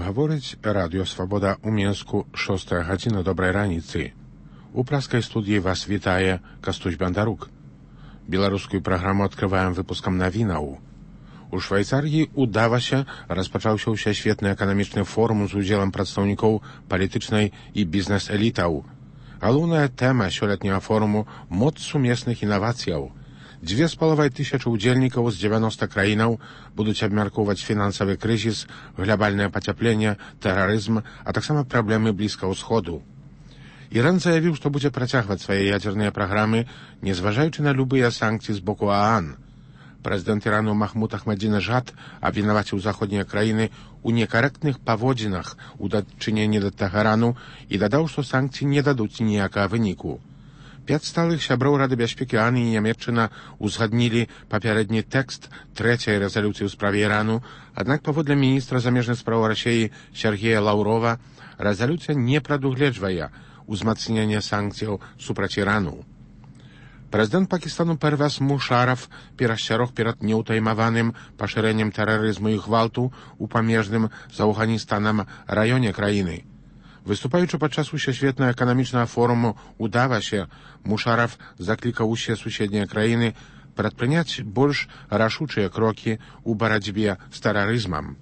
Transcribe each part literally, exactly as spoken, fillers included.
Гаворыць радыё Свабода ў Мінску, шостая гадзіна добрай раніцы. У праскай студыі вас вітае Кастусь Бандарук. Беларускую праграму адкрываем выпускам навінаў. У Швайцарыі ў Давасе распачаўся ўсесветны эканамічны форум з удзелам прадстаўнікоў палітычнай і бізнес-элітаў. Галоўная тэма сёлетняга форуму – моц сумесных інавацыяў. Дзве з паловай тысячы удзельнікаў з дзевяноста краінаў будуць абмяркоўваць фінансавы крызіс, глобальнае пацяпленне, тэрарызм, а таксама праблемы Блізкага ўсходу. Іран заявіў, што будзе працягваць свае ядзерныя праграмы, незважаючы на любыя санкцыі з боку ААН. Прэзідэнт Ірану Махмуд Ахмадзінежад абвінаваціў заходнія краіны ў некарэктных паводзінах у дачыненні да Тэхерану і дадаў, што санкцыі не дадуць ніякага выніку. Пяць сталых сяброў Рады бяспекі ААН і Нямецчына узгаднілі папярэдні тэкст трэцяй рэзалюцыі ў справе Ірану, аднак паводле міністра замежных спраў Расіі Сергея Лаўрова рэзалюцыя не прадугледжвае узмацнення санкцыяў супраць Ірану. Прэзідэнт Пакістану Первез Мушараф перасцярог перад неўтаймаваным пашырэннем тэрарызму і гвалту ў памежным з Афганістанам раёне краіны. Выступаючы падчас усесветнага эканамічнага форуму ў Давасе, Мушараф заклікаў усе суседнія краіны прадпрыняць больш рашучыя крокі ў барацьбе з тэрарызмам.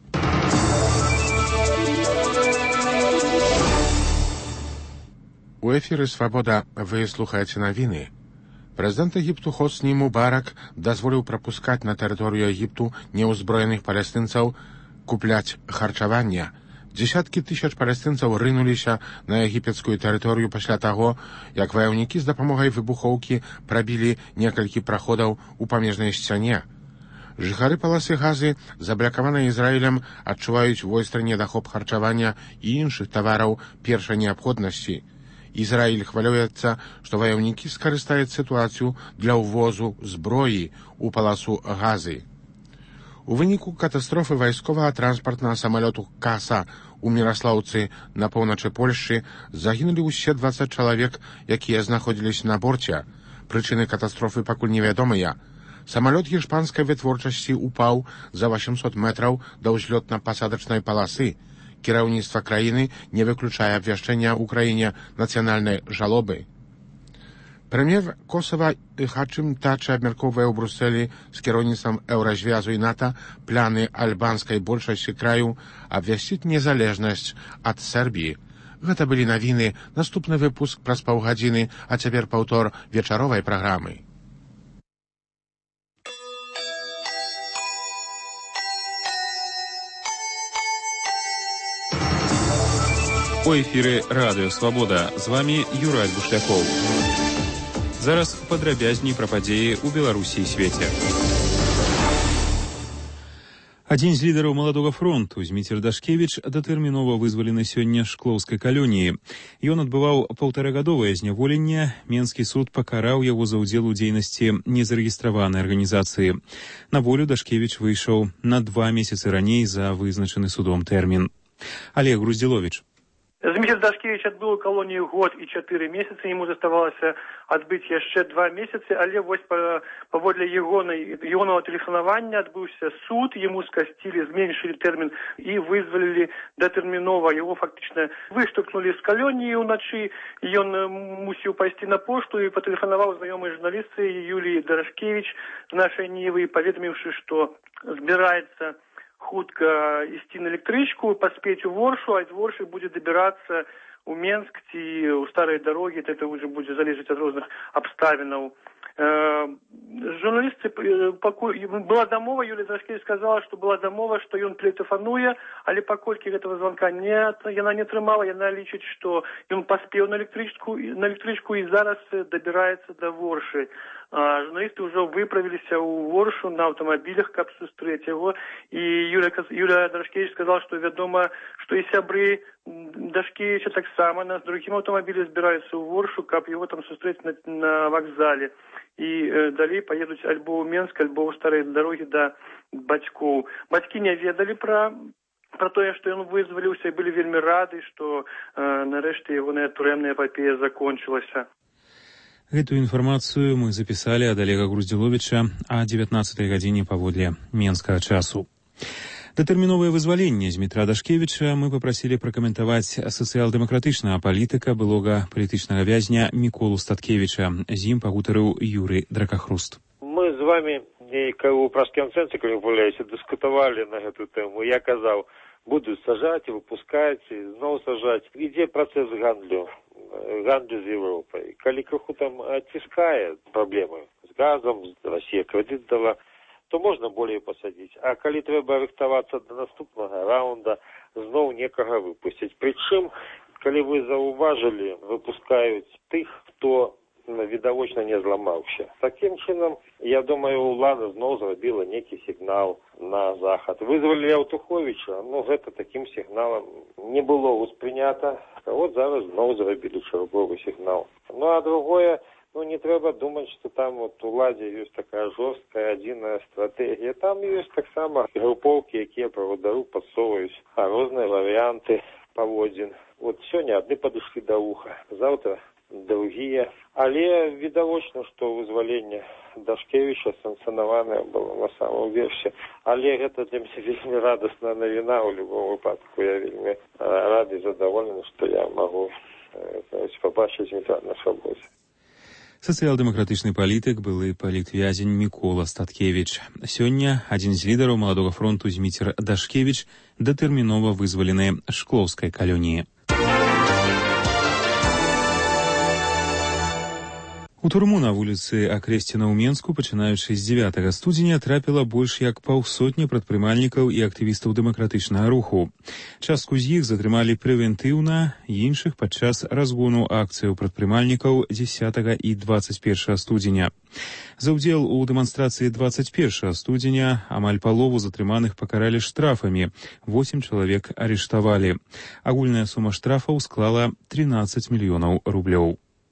У эфіры «Свабода» вы слухаеце навіны. Прэзідэнт Егіпту Хосні Мубарак дазволіў прапускаць на тэрыторыю Егіпту неўзброеных палестынцаў купляць харчаванне. Дзесяткі тысяч палестынцаў рынуліся на егіпецкую тэрыторыю пасля таго, як ваяўнікі з дапамогай выбухоўкі прабілі некалькі праходаў у памежнай сцяне. Жыхары паласы Газы, заблакаваныя Ізраілем, адчуваюць войстры недахоп харчавання і іншых тавараў першай неабходнасці. Ізраіль хвалюецца, што ваяўнікі скарыстаюць сітуацыю для ўвозу зброі ў паласу Газы. У выніку катастрофы вайсковага транспартнага самалёту «Каса» у Міраслаўцы на поўначы Польшчы загінулі ўсе дваццаць чалавек, якія знаходзіліся на борце. Прычыны катастрофы пакуль невядомыя. Самалёт іспанскай вытворчасці упаў за восемьсот метраў да ўзлётна-пасадачнай паласы. Кіраўніцтва краіны не выключае абвяшчэння ў краіне нацыянальнай жалобы. Прэм'ер Косава Хачым Тача абмяркоўвае ў Брусэлі з кіраўніцтвам Еўразвязу і НАТО планы альбанскай большасці краю абвясціць незалежнасць ад Сербіі. Гэта былі навіны, наступны выпуск праз паўгадзіны, а цяпер паўтор вечаровай праграмы. У эфіры радыё «Свабода». З вамі Юрай Бушлякоў. Зараз падрабязней пра падзеі ў Беларусі і свеце. Адзін з лідараў маладога фронту, Зміцер Дашкевіч, датэрмінова вызвалены сёння шклоўскай калоніі. Ён адбываў паўтарагадовае зняволенне. Менскі суд пакараў яго за ўдзел у дзейнасці незарэгістраванай арганізацыі. На волю Дашкевіч выйшаў на два месяцы раней за вызначаны судом тэрмін. Олег Груздзіловіч. Зміцер Дашкевіч адбыў у калоніі год і чатыры месяцы, яму заставалася адбыць яшчэ два месяцы, але вось паводле ягонага тэлефанавання адбыўся суд, яму скасцілі, зменшылі тэрмін і вызвалілі датэрмінова. Яго фактычна выштурхнулі з калоніі ўначы, ён мусіў пайсці на пошту і патэлефанаваў знаёмай журналістцы Юліі Дарашкевіч з нашай Нівы, паведаміўшы, што збіраецца хутка ісці на электрычку, паспець у Воршу, а з Воршы будзе дабірацца ў Менск ці ў старыя дарогі, это ўжо будзе залежаць ад розных абставінаў. Журналісты, была дамова, Юлія Дарашкевіч сказала, што была дамова, што ён тэлефануе, але паколькі гэтага званка не, яна не атрымала, яна лічыць, што ён паспеў на электрычку, на электрычку і зараз дабіраецца да Воршы. А журналісты ўжо выправіліся ў Воршу на аўтамабілях, каб сустрэць яго, і Юлія, Юлія Дарашкевіч сказала, што вядома, што і сябры Дашкевіча таксама на другім аўтамабілі збіраюцца ў Воршу, каб яго там сустрэць на, на вакзале. І э, далей паедуць альбо ў Менск, альбо ў старыя дарогі да бацькоў. Бацькі не ведалі пра пра тое, што ён вызваліўся, і былі вельмі рады, што э, нарэшце ягоная турэмная эпапея закончылася. Гэтую інфармацыю мы запісалі ад Олега Груздзіловіча а дзевятнаццатай гадзіне паводле менскага часу. Датэрміновае вызваленне Змітра Дашкевіча мы папрасілі пракаментаваць сацыял-дэмакратычнага палітыка, былога палітычнага вязня Міколу Статкевіча. З ім пагутарыў Юрый Дракахруст. Мы з вами у пражскім цэнтры, калі гуляюся, дыскутавалі на гэту тэму. Я казаў, будуць сажаць, выпускаць, зноў сажаць. Ідзе працэс гандлю, гандлю з Европай. Калі крыху там адціскае праблемы з газам, Расія крэдыт дала, то можна болей пасадзіць. А калі трэба рыхтавацца да наступнага раунда, зноў некага выпусціць. Прычым, калі вы заўважылі, выпускаюць тых, хто відавочна не зламаўся. Такім чынам, я думаю, ўлада зноў зрабіла нейкі сігнал на захад. Вызвалілі Аўтуховіча, ну гэта такім сігналам не было ўспрынята. А от зараз зноў зрабілі чарговы сігнал. Ну а другое, ну, не трэба думаць, што там вот у ўладзе ёсць такая жорсткая адзіная стратэгія. Там ёсць таксама групоўкі, якія правадару падсоўваюць розныя варыянты паводзін. Вот сёння адны падышлі да вуха, заўтра другія. Але відавочна, што вызваленне Дашкевіча санкцыянаванае было на самом версе. Але гэта для мяне вельмі радасная навіна ў любом выпадку. Я вельмі рады і задаволены, што я магу пабачыць Змітра на свабодзе. Сацыял-дэмакратычны палітык, былы палітвязень Мікола Статкевіч. Сёння адзін з лідараў маладога фронту Зміцер Дашкевіч датэрмінова вызвалены з шклоўскай калоніі. У турму на вуліцы Акрэсціна ў Менску, пачынаючы з дзевятага студзеня, трапіла больш як паўсотні прадпрымальнікаў і актывістаў дэмакратычнага руху. Частку з іх затрымалі прэвентыўна, іншых падчас разгону акцыяў прадпрымальнікаў дзесятага і дваццаць першага студзеня. За ўдзел у дэманстрацыі дваццаць першага студзеня амаль палову затрыманых пакаралі штрафамі, восем чалавек арыштавалі. Агульная сума штрафаў склала трынаццаць мільёнаў рублёў.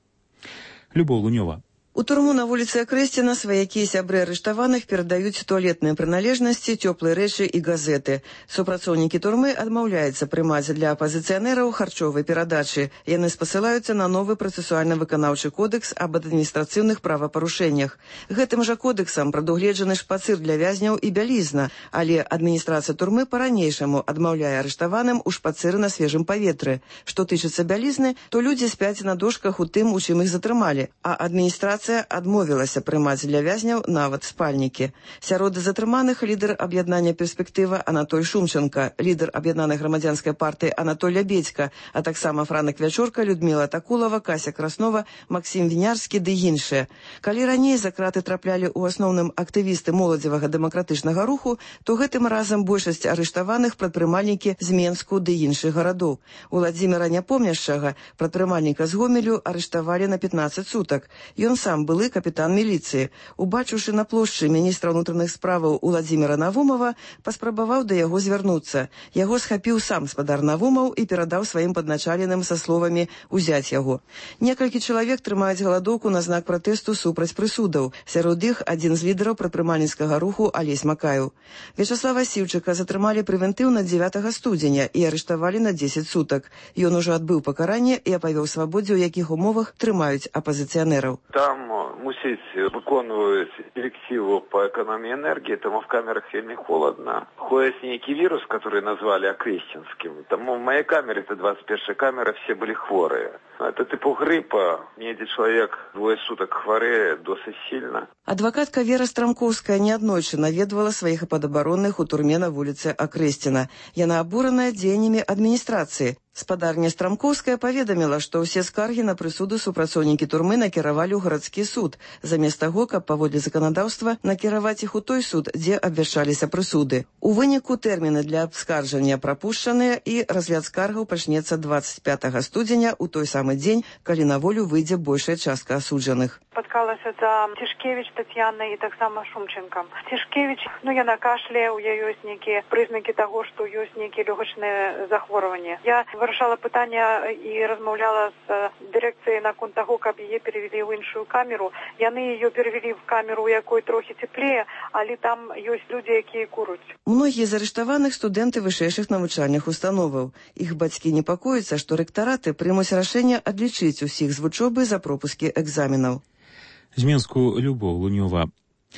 Любоў Лунёва. У турму на вуліцы Акрэсціна сваякі і сябры арыштаваных перадаюць туалетныя прыналежнасці, цёплыя рэчы і газеты. Супрацоўнікі турмы адмаўляюцца прымаць для апазіцыянераў харчовай перадачы. Яны спасылаюцца на новы працэсуальна-выканаўчы кодекс аб адміністрацыйных правапарушэннях. Гэтым жа кодэксам прадугледжаны шпацыр для вязняў і бялізна, але адміністрацыя турмы па-ранейшаму адмаўляе арыштаваным у шпацыры на свежым паветры. Што тычыцца бялізны, то людзі спяць на дошках у тым, у чым іх затрымалі, а адміністрацыя адмовілася прымаць для вязняў нават спальнікі. Сярод затрыманых лідар аб'яднання «Перспектыва» Анатоль Шумченко, лідар аб'яднанай грамадзянскай партыі Анатоль Лябедзька, а таксама Франак Вячорка, Людмила Такулова, Кася Краснова, Максім Вінярскі ды іншыя. Калі раней за краты траплялі ў асноўным актывісты моладзевага дэмакратычнага руху, то гэтым разам большасць арыштаваных прадпрымальнікі з Менску ды іншых гарадоў. Уладзіміра Няпомняшчага, прадпрымальніка з Гомелю, арыштавалі на пятнаццаць сутак. Ён сам былы капітан міліцыі. Убачыўшы на плошчы міністра ўнутраных справаў Уладзіміра Навумова, паспрабаваў да яго звярнуцца. Яго схапіў сам спадар Навумаў і перадаў сваім падначаленым са словамі «узяць яго». Некалькі чалавек трымаюць галадоўку на знак пратэсту супраць прысудаў. Сярод іх адзін з лідараў прадпрымальніцкага руху Алесь Макаеў. Вячаслава Сіўчыка затрымалі прэвентыўна дзевятага студзеня і арыштавалі на дзесяць сутак. Ён ужо адбыў пакаранне і апавёў свабодзе, у якіх умовах трымаюць апазіцыянераў. Там мусіць выконваюць директиву по экономии энергии, там в камерах вельмі холодно. Ходит некий вирус, который назвали Акрэсцінским. Там в моей камере, это двадцать первая камера, все были хворые. Это типу гриппа. Недзе человек двое суток хварэе досыць сильно. Адвакатка Вера Страмкоўская неаднойчы наведвала сваіх падабаронных у турме на вуліцы Акрэсціна. Яна абураная дзеяннямі адміністрацыі. Спадарня Страмкоўская паведаміла, што ўсе скаргі на прысуды супрацоўнікі турмы накіравалі ў гарадскі суд, замест таго, каб паводле заканадаўства накіраваць іх у той суд, дзе абвяшчаліся прысуды. У выніку тэрміны для абскарджання прапушчаныя і разгляд скаргаў пачнецца двадцать пятага студзеня у той самы дзень, калі на волю выйдзе большая частка асуджаных. Спаткалася за Цішкевіч Тацьянай і таксама Шумченкам. Цішкевіч, ну яна кашляе, у яе ёсць нейкія прызнакі таго, што ёсць нейкія лёгачныя захворванні. Я вырашала пытання і размаўляла з дырэкцыяй наконт таго, каб яе перевели ў іншую камеру. Яны яе перевели в камеру, у якой трохі цеплее, але там ёсць людзі, якія куруць. Многія з арыштаваных студэнты вышэйшых навучальных установаў. Іх бацькі непакояцца, што рэктараты прымуць рашэнне адлічыць усіх з вучобы за пропускі экзаменаў. З Менску Любоў Лунёва.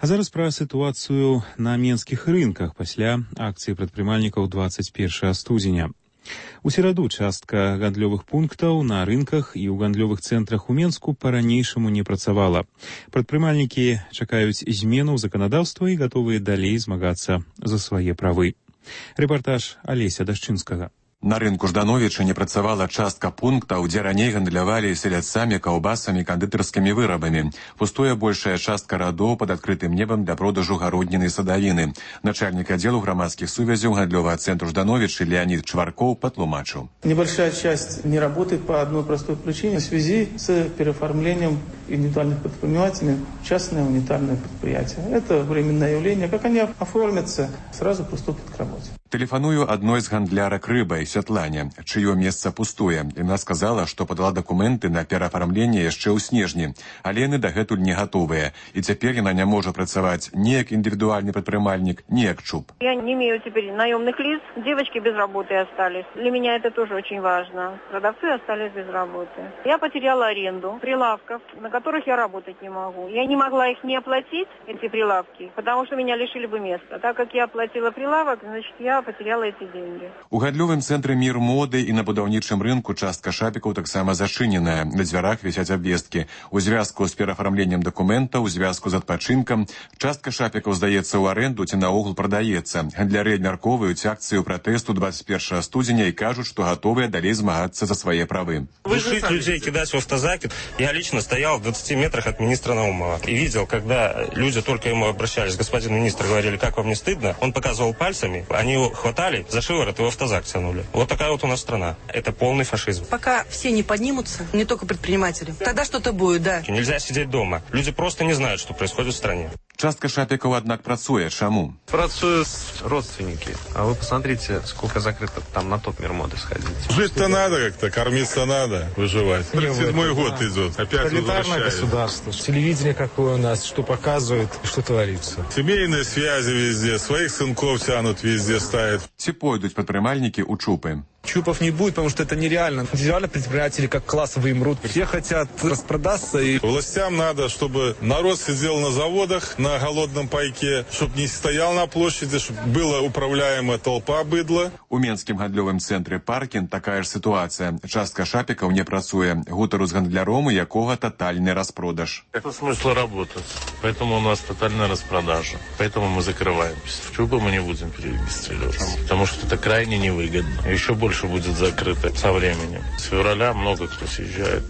А зараз пра сітуацыю на менскіх рынках пасля акцыі прадпрымальнікаў двадцать первого студзеня. У сераду частка гандлёвых пунктаў на рынках і ў гандлёвых цэнтрах у Менску па-ранейшаму не працавала. Прадпрымальнікі чакаюць зменаў заканадаўства і гатовыя далей змагацца за свае правы. Рэпартаж Алеся Дашчынскага. На рынку Ждановіча не працавала частка пунктаў, дзе раней гандлявалі селядцамі, каўбасамі, кандытарскімі вырабамі. Пустуе большая частка радоў пад адкрытым небам для продажу гародніны і садавіны. Начальник аддзелу грамадскіх сувязяў гандлёвага цэнтру Ждановіча Леонид Чваркоў патлумачыў. Небольшая часть не работает по одной простой причине в связи с переоформлением индивидуальных предпринимателей в частное унитарное предприятие. Это временное явление. Как они оформятся, сразу приступят к работе. Тэлефаную адной з гандлярак рыбай, Святлане, чыё месца пустуе. Яна сказала, што падала дакументы на пераафармленне яшчэ ў снежні, але яны дагэтуль не гатовыя. І цяпер яна не можа працаваць ні як індывідуальны прадпрымальнік, ні як чуб. Я не имею теперь наемных лиц, девочки без работы остались. Для меня это тоже очень важно. Продавцы остались без работы. Я потеряла аренду прилавков, на которых я работать не могу. Я не могла их не оплатить, эти прилавки, потому что меня лишили бы места. Так как я оплатила прилавок, значит, я потеряла эти деньги. У гандлёвым цэнтры «Мір моды» і на будаўнічым рынку частка шапікаў таксама зачыненая. На дзвярах вісяць абвесткі. У звязку з пераафармленнем дакументаў, у звязку з адпачынкам, частка шапікаў здаецца ў аренду ці наогул прадаецца. Гандляры абмяркоўваюць акцыю пратэсту двадцать первого студзеня і кажуць, што гатовыя далей змагацца за свае правы. Душить людей, кидать в автозаки. Я лично стоял в двадцати метрах от министра Наумова и видел, когда люди только ему обращались, господин министр, говорили, как вам не стыдно, он показывал пальцами, они его хватали за шиворот и в автозак тянули. Вот такая вот у нас страна. Это полный фашизм. Пока все не поднимутся, не только предприниматели, тогда что-то будет, да. Нельзя сидеть дома. Люди просто не знают, что происходит в стране. Частка шапікаў, аднак, працуе. Чаму? Працуют родственники. А вы посмотрите, сколько закрыто там на топ «Мир моды» сходить. Жить-то надо как-то, кормиться надо, выживать. Седьмой год идет, опять тоталитарное государство. Телевидение какое у нас, что показывает, что творится. Семейные связи везде, своих сынков тянут везде, ставят. Ці пойдуць прадпрымальнікі ў чупы? Чупов не будет, потому что это нереально. Индивидуально предприниматели как классовые мрут. Все хотят распродаться. И... Властям надо, чтобы народ сидел на заводах на голодном пайке, чтобы не стоял на площади, чтобы была управляемая толпа быдла. У менскім гандлёвым цэнтры «Паркін» такая ж ситуация. Частка шапікаў не працуе. Гутару з гандляром, у якога тотальный распродаж. Это смысл работать. Поэтому у нас тотальная распродажа. Поэтому мы закрываемся. В чубы мы не будем перерегистрироваться. Потому что это крайне невыгодно. Еще больше будет закрыто со временем. С февраля много кто съезжает.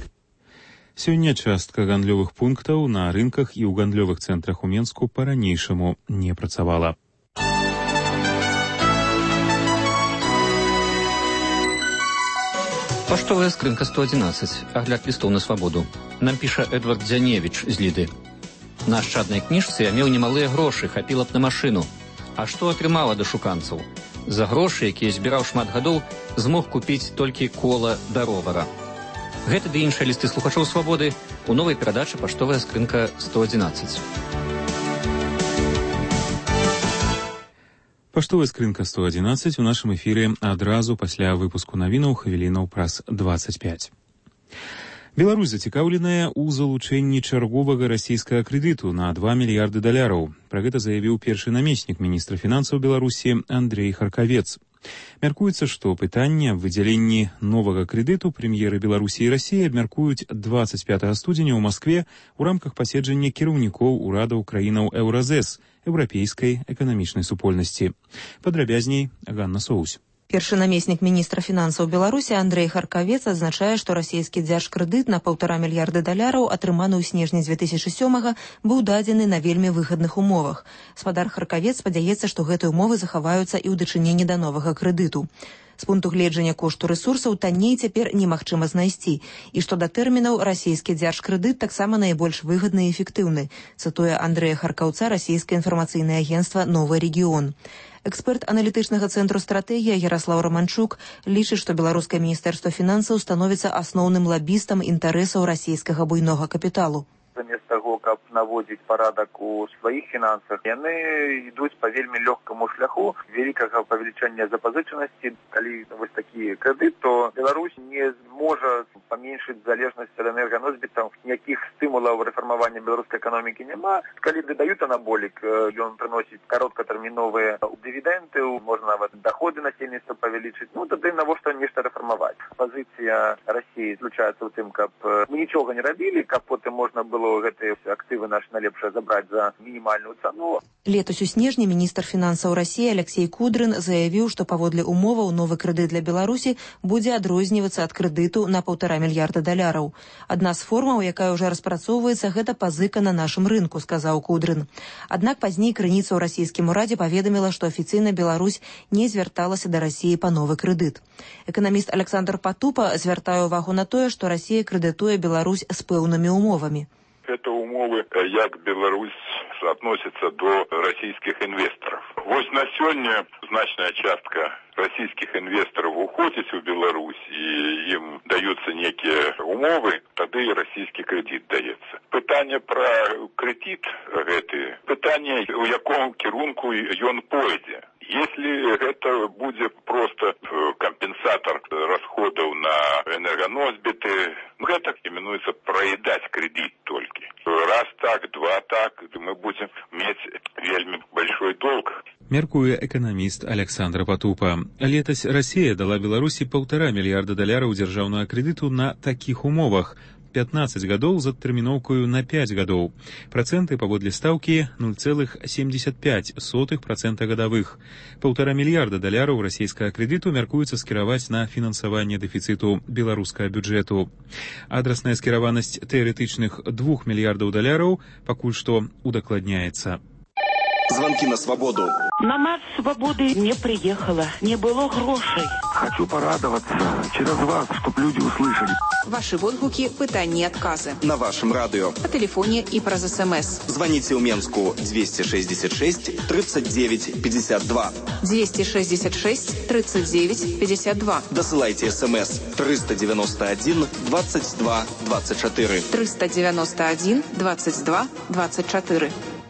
Сёння частка гандлёвых пунктаў на рынках і ў гандлёвых цэнтрах у Менску па-ранейшаму не працавала. Паштовая скрынка сто одиннадцать. Агляд лістоў на свабоду. Нам піша Эдвард Дзяневіч з Ліды. На ашчаднай кніжцы я меў немалыя грошы, хапіла б на машыну. А што атрымала да шуканцаў? За грошы, якія збіраў шмат гадоў, змог купіць толькі кола да ровара. Гэта ды іншыя лісты слухачоў свабоды у новай перадачы «Паштовая скрынка сто одиннадцать». Паштовая скрынка сто одиннадцать у нашым эфіры адразу пасля выпуску навінаў хвілінаў праз двадцать пять. Беларусь зацікаўленая ў залучэнні чарговага расійскага крэдыту на два мільярды даляраў. Пра гэта заявіў першы намеснік міністра фінансаў Беларусі Андрей Харкавец. Мяркуецца, што пытанне аб выдзяленні новага крэдыту прэм'еры Беларусі і Расіі абмяркуюць двадцать пятого студзеня ў Маскве ў рамках паседжання кіраўнікоў урадаў краінаў Еўразэс, еўрапейскай эканамічнай супольнасці. Падрабязней Ганна Соусь. Першы намеснік міністра фінансаў Беларусі Андрей Харкавец адзначае, што расійскі дзяржкрэдыт на паўтара мільярды даляраў, атрыманы ў снежні дзве тысячы сёмага, быў дадзены на вельмі выгадных умовах. Спадар Харкавец спадзяецца, што гэтыя умовы захаваюцца і ў дачыненні да новага крэдыту. З пункту гледжання кошту рэсурсаў танней цяпер немагчыма знайсці. І што да тэрмінаў, расійскі дзяржкрэдыт таксама найбольш выгадны і эфектыўны, цытуе Андрэя Харкаўца расійскае інфармацыйнае агенцтва «Новы рэгіён». Эксперт аналітычнага цэнтру «Стратэгія» Яраслаў Романчук лічыць, што беларускае міністэрства фінансаў становіцца асноўным лабістам інтарэсаў расійскага буйнога капіталу. замест таго, каб наводзіць парадак у сваіх фінансах, яны ідуць па вельмі лёгкаму шляху вялікага павелічэння запазычанасці. Калі вось такі крэдыт, то Беларусь не зможа паменшыць залежнасць ад энерганосьбітаў. Ніякіх стымулаў рэфармавання беларускай эканомікі няма. Калі дадаюць анаболік, ён прыносіць кароткатэрміновыя дывідэнды, можна нават доходы насельніцтва павялічыць. Ну, тады навошта нешта рэфармаваць. Пазіцыя Расіі заключаецца ў тым, каб мы нічога не рабілі, каб потым можна было гэтыя актывы наши налепшыя забраць за мінімальную цану. Летась у снежні міністр фінансаў Расіі Алексей Кудрин заявіў, што паводле умоваў новы крэдыт для Беларусі будзе адрознівацца ад крэдыту на паўтара мільярда даляраў. Адна з формаў, якая ўжо распрацоўваецца, гэта пазыка на нашым рынку, сказаў Кудрин. Аднак пазней крыніца ў расійскім урадзе паведаміла, што афіцыйна Беларусь не звярталася да Расіі па новы крэдыт. Эканаміст Александр Патупа звяртае ўвагу на тое, што Расія крэдытуе Беларусь з пэўнымі умовамі. Это умовы, як Беларусь относится до российских инвесторов. Вот на сегодня значная частка российских инвесторов уходит в Беларусь, и им даются некие умовы, тогда и российский кредит дается. Питание про кредит, это питание, у якому кірунку он пойдет. Если это будет просто компенсатор расходов на энергоносбиты, это именуется проедать кредит только. Раз так, два так, мы будем иметь вельми большой долг. Мяркуе эканаміст Александр Патупа. Летась Расія дала Беларусі паўтара мільярда даляраў дзяржаўнага крэдыту на такіх умовах. пятнадцаць гадоў з адтэрміноўкаю на пяць гадоў. Працэнты паводле стаўкі нуль цэлых семьдесят пять сотых працэнта гадавых. Паўтара мільярда даляраў расійскага крэдыту мяркуецца скіраваць на фінансаванне дэфіцыту беларускага бюджэту. Адрасная скіраванасць тэарэтычных двух мільярдаў даляраў пакуль што удакладняецца. Звонки на свободу. На марш свободы не приехала, не было грошей. Хочу порадоваться через вас, чтобы люди услышали. Ваши водгуки, пытания и отказы. На вашем радио. По телефоне и про СМС. Звоните в Менску двести шестьдесят шесть тридцать девять пятьдесят два. двести шестьдесят шесть тридцать девять пятьдесят два. Досылайте СМС триста девяносто один двадцать два двадцать четыре. триста девяносто один двадцать два двадцать четыре.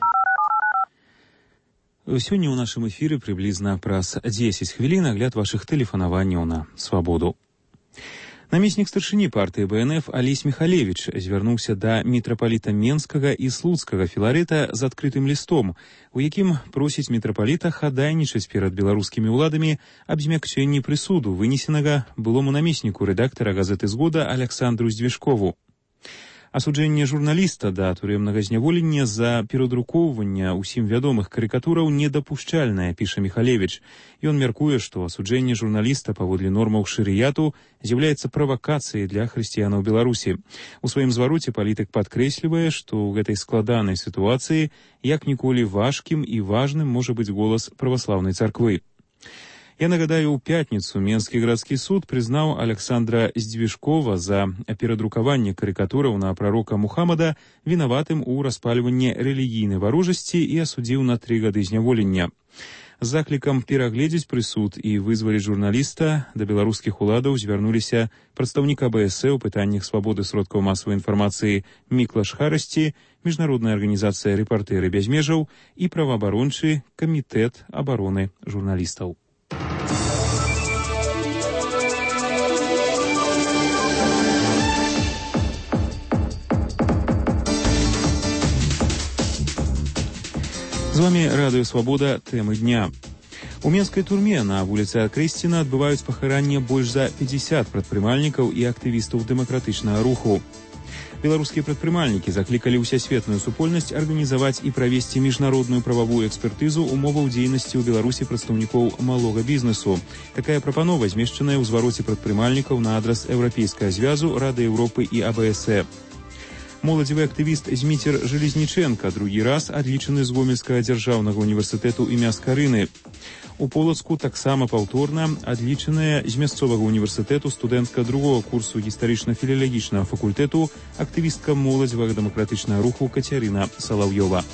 Сёння ў нашым эфіры прыблізна праз дзесяць хвілін агляд вашых тэлефанаванняў на свабоду. Намеснік старшыні партыі Бэ Эн Эф Алесь Михалевич звярнуўся да мітрапаліта Менскага і Слуцкага Філарэта з адкрытым лістом, у якім просіць мітрапаліта хадайнічаць перад беларускімі ўладамі аб змякчэнні прысуду, вынесенага былому намесніку рэдактара газеты «Згода» Александру Здвижкову. Асуджэнне журналіста да турэмнага зняволення за перадрукоўванне ўсім вядомых карыкатураў недапушчальнае, піша Михалевич. Ён мяркуе, што асуджэнне журналіста паводле нормаў шарыяту з'яўляецца правакацыяй для хрысціянаў Беларусі. У сваім звароце палітык падкрэслівае, што ў гэтай складанай сітуацыі як ніколі важкім і важным можа быць голас праваслаўнай царквы. Я нагадаю, у пятніцу Менскі гарадскі суд прызнаў Александра Здвижкова за перадрукаванне карыкатураў на прарока Мухаммада вінаватым у распальванні рэлігійнай варожасці і асудзіў на тры гады зняволення. З заклікам перагледзець прысуд і вызваліць журналіста да беларускіх уладаў звярнуліся прадстаўнік А Бэ Эс Э ў пытаннях свабоды сродкаў масавай інфармацыі Міклаш Харасці, міжнародная арганізацыя «Рэпартэры без межаў» і праваабарончы камітэт абароны журналістаў. З вами Радыё Свабода, тэмы дня. У менскай турме на вуліцы Акрэсціна адбываюць пахаранне больш за пятьдесят прадпрымальнікаў і актывістаў дэмакратычнага руху. Беларускія прадпрымальнікі заклікалі ўсясветную супольнасць арганізаваць і правесці міжнародную прававую экспертызу умоваў дзейнасці ў Беларусі прадстаўнікоў малога бізнесу. Такая прапанова змешчаная ў звароце прадпрымальнікаў на адрас Еўрапейскага звязу, Рады Еўропы і А Бэ Эс Э. Моладзевы актывіст Зміцер Железніченка другі раз адлічаны з Гомельскага дзяржаўнага універсітэту імя Скарыны. У Полацку таксама паўторна адлічаная з мясцовага універсітэту студэнтка другога курсу гістарычна-філалагічнага факультэту, актывістка моладзевага дэмакратычнага руху Кацярына Салаўёва.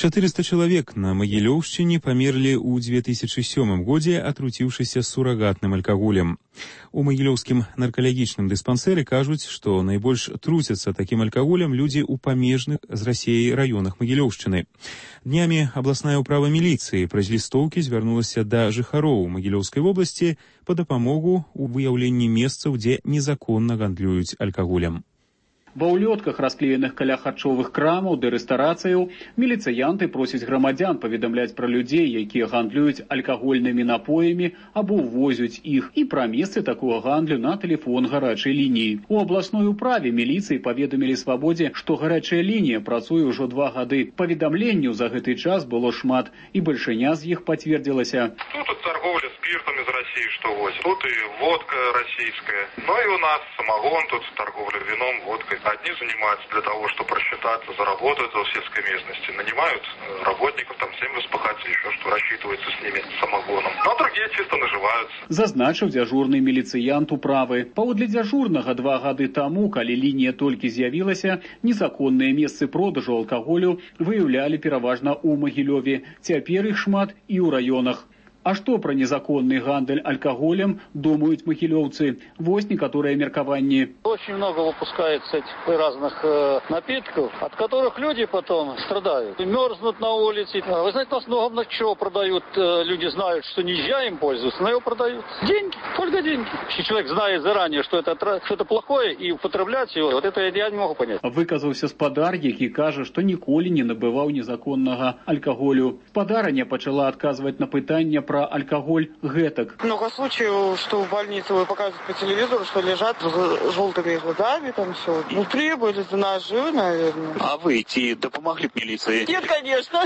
чатырыста чалавек на Магілёўшчыне памерлі ў две тысячы сёмым годзе, атруціўшыся сурагатным алкаголем. У магілёўскім наркалагічным дыспансеры кажуць, што найбольш труцяцца такім алкаголем людзі ў памежных з Расіяй раёнах Магілёўшчыны. Днямі абласная ўправа міліцыі праз лістоўкі звярнулася да жыхароў Магілёўскай вобласці па дапамогу ў выяўленні месцаў, дзе незаконна гандлююць алкаголем. Ва ўлётках, расклееных каля харчовых крамаў ды рэстарацыяў, міліцыянты просяць грамадзян паведамляць пра людзей, якія гандлююць алкагольнымі напоямі або ўвозяць іх, і пра месцы такога гандлю на тэлефон гарачай лініі. У абласной управе міліцыі паведамілі Свабодзе, што гарачая лінія працуе ўжо два гады. Паведамленняў за гэты час было шмат, і бальшыня з іх пацвердзілася. Ну, тут торговля спиртом из России, что возят. Тут и водка российская. Ну и у нас самогон, тут торговля вином, водкой. Одни занимаются для того, чтобы рассчитаться, заработать в сельской местности. Нанимают работников, там, землю спахать или еще что, рассчитываются с ними самогоном. Ну, а другие чисто наживаются. Зазначыў дзяжурны міліцыянт управы. Паводле дзяжурнага два гады таму, калі лінія толькі з'явілася, незаконныя месцы продажу алкаголю выяўлялі пераважна ў Магілёве. Цяпер іх шмат і ў раёнах. А што пра незаконны гандаль алкоголем думаюць магілёўцы? Вось некаторыя меркаванні. Очень много выпускается этих разных э, напитков, от которых люди потом страдают. Мерзнут на улице. Вы знаете, у нас много чего продают. Люди знают, что нельзя им пользоваться, но его продают. Деньги, только деньги. Если человек знает заранее, что это, что это плохое, и употреблять его, вот это я не могу понять. Выказаўся спадар, які кажа, што ніколі не набываў незаконнага алкаголю. Спадарня пачала адказваць на пытанне про алкоголь гэтак. Много случаев, что в больнице вы показывают по телевизору, что лежат с желтыми глазами, там все. Внутри были ножи, наверное. А вы идти да помогли милиции? Нет, конечно.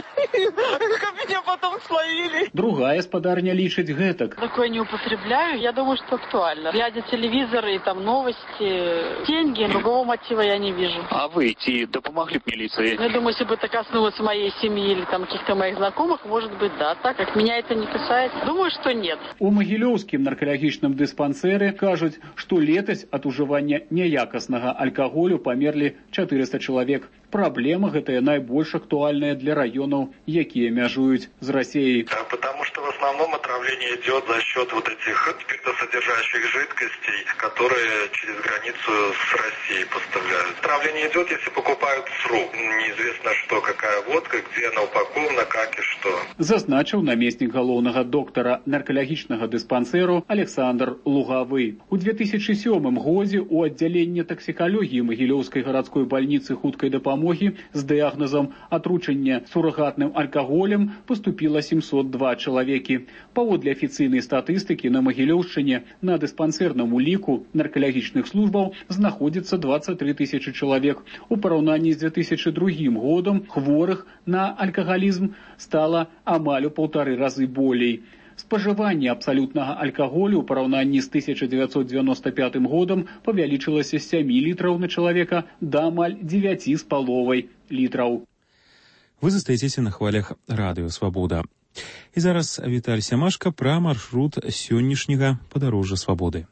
Меня потом словили. Другая спадарня лічыць гэтак. Такое не употребляю. Я думаю, что актуально. Глядя телевизор и там новости, деньги, другого мотива я не вижу. А вы идти да помогли милиции? Я думаю, если бы это коснулось моей семьи или там каких-то моих знакомых, может быть, да. Так как меня это не касается, думаю, что нет. У магілёўскім наркалагічным дыспансеры кажуць, што летась ад ужывання няякаснага алкаголю памерлі чатырыста чалавек. Праблема гэтая найбольш актуальная для районаў, якія мяжуюць з Россией. Потому что в основном отравление идет за счет вот этих спиртосодержащих жидкостей, которые через границу с Россией поставляют. Отравление идет, если покупают с рук. Неизвестно, что, какая водка, где она упакована, как и что. Зазначыў намеснік галоўнага доктара наркалагічнага дыспансеру Александр Лугавы. У две тысячи сёмым годзе у аддзяленне таксікалогіі Магілёўскай гарадской бальніцы хуткай дапамогі з дыягназам атручання сурагатным алкаголем поступила семьсот два чалавекі. Паводле афіцыйнай статыстыкі на Магілёўшчыне на дыспансерным уліку наркалагічных службаў знаходзіцца двадцать три тысячи чалавек. У параўнанні з две тысячи другім годам хворых на алкагалізм стала амаль у паўтары разы болей. Спажыванне абсалютнага алкаголю ў параўнанні з тысяча дзевяцьсот дзевяносто пятым годам павялічылася з сямі літраў на чалавека да амаль дзевяці з паловай літраў. Вы застаецеся на хвалях радыё Свабода. І зараз Віталь Сямашка пра маршрут сённяшняга падарожжа свабоды.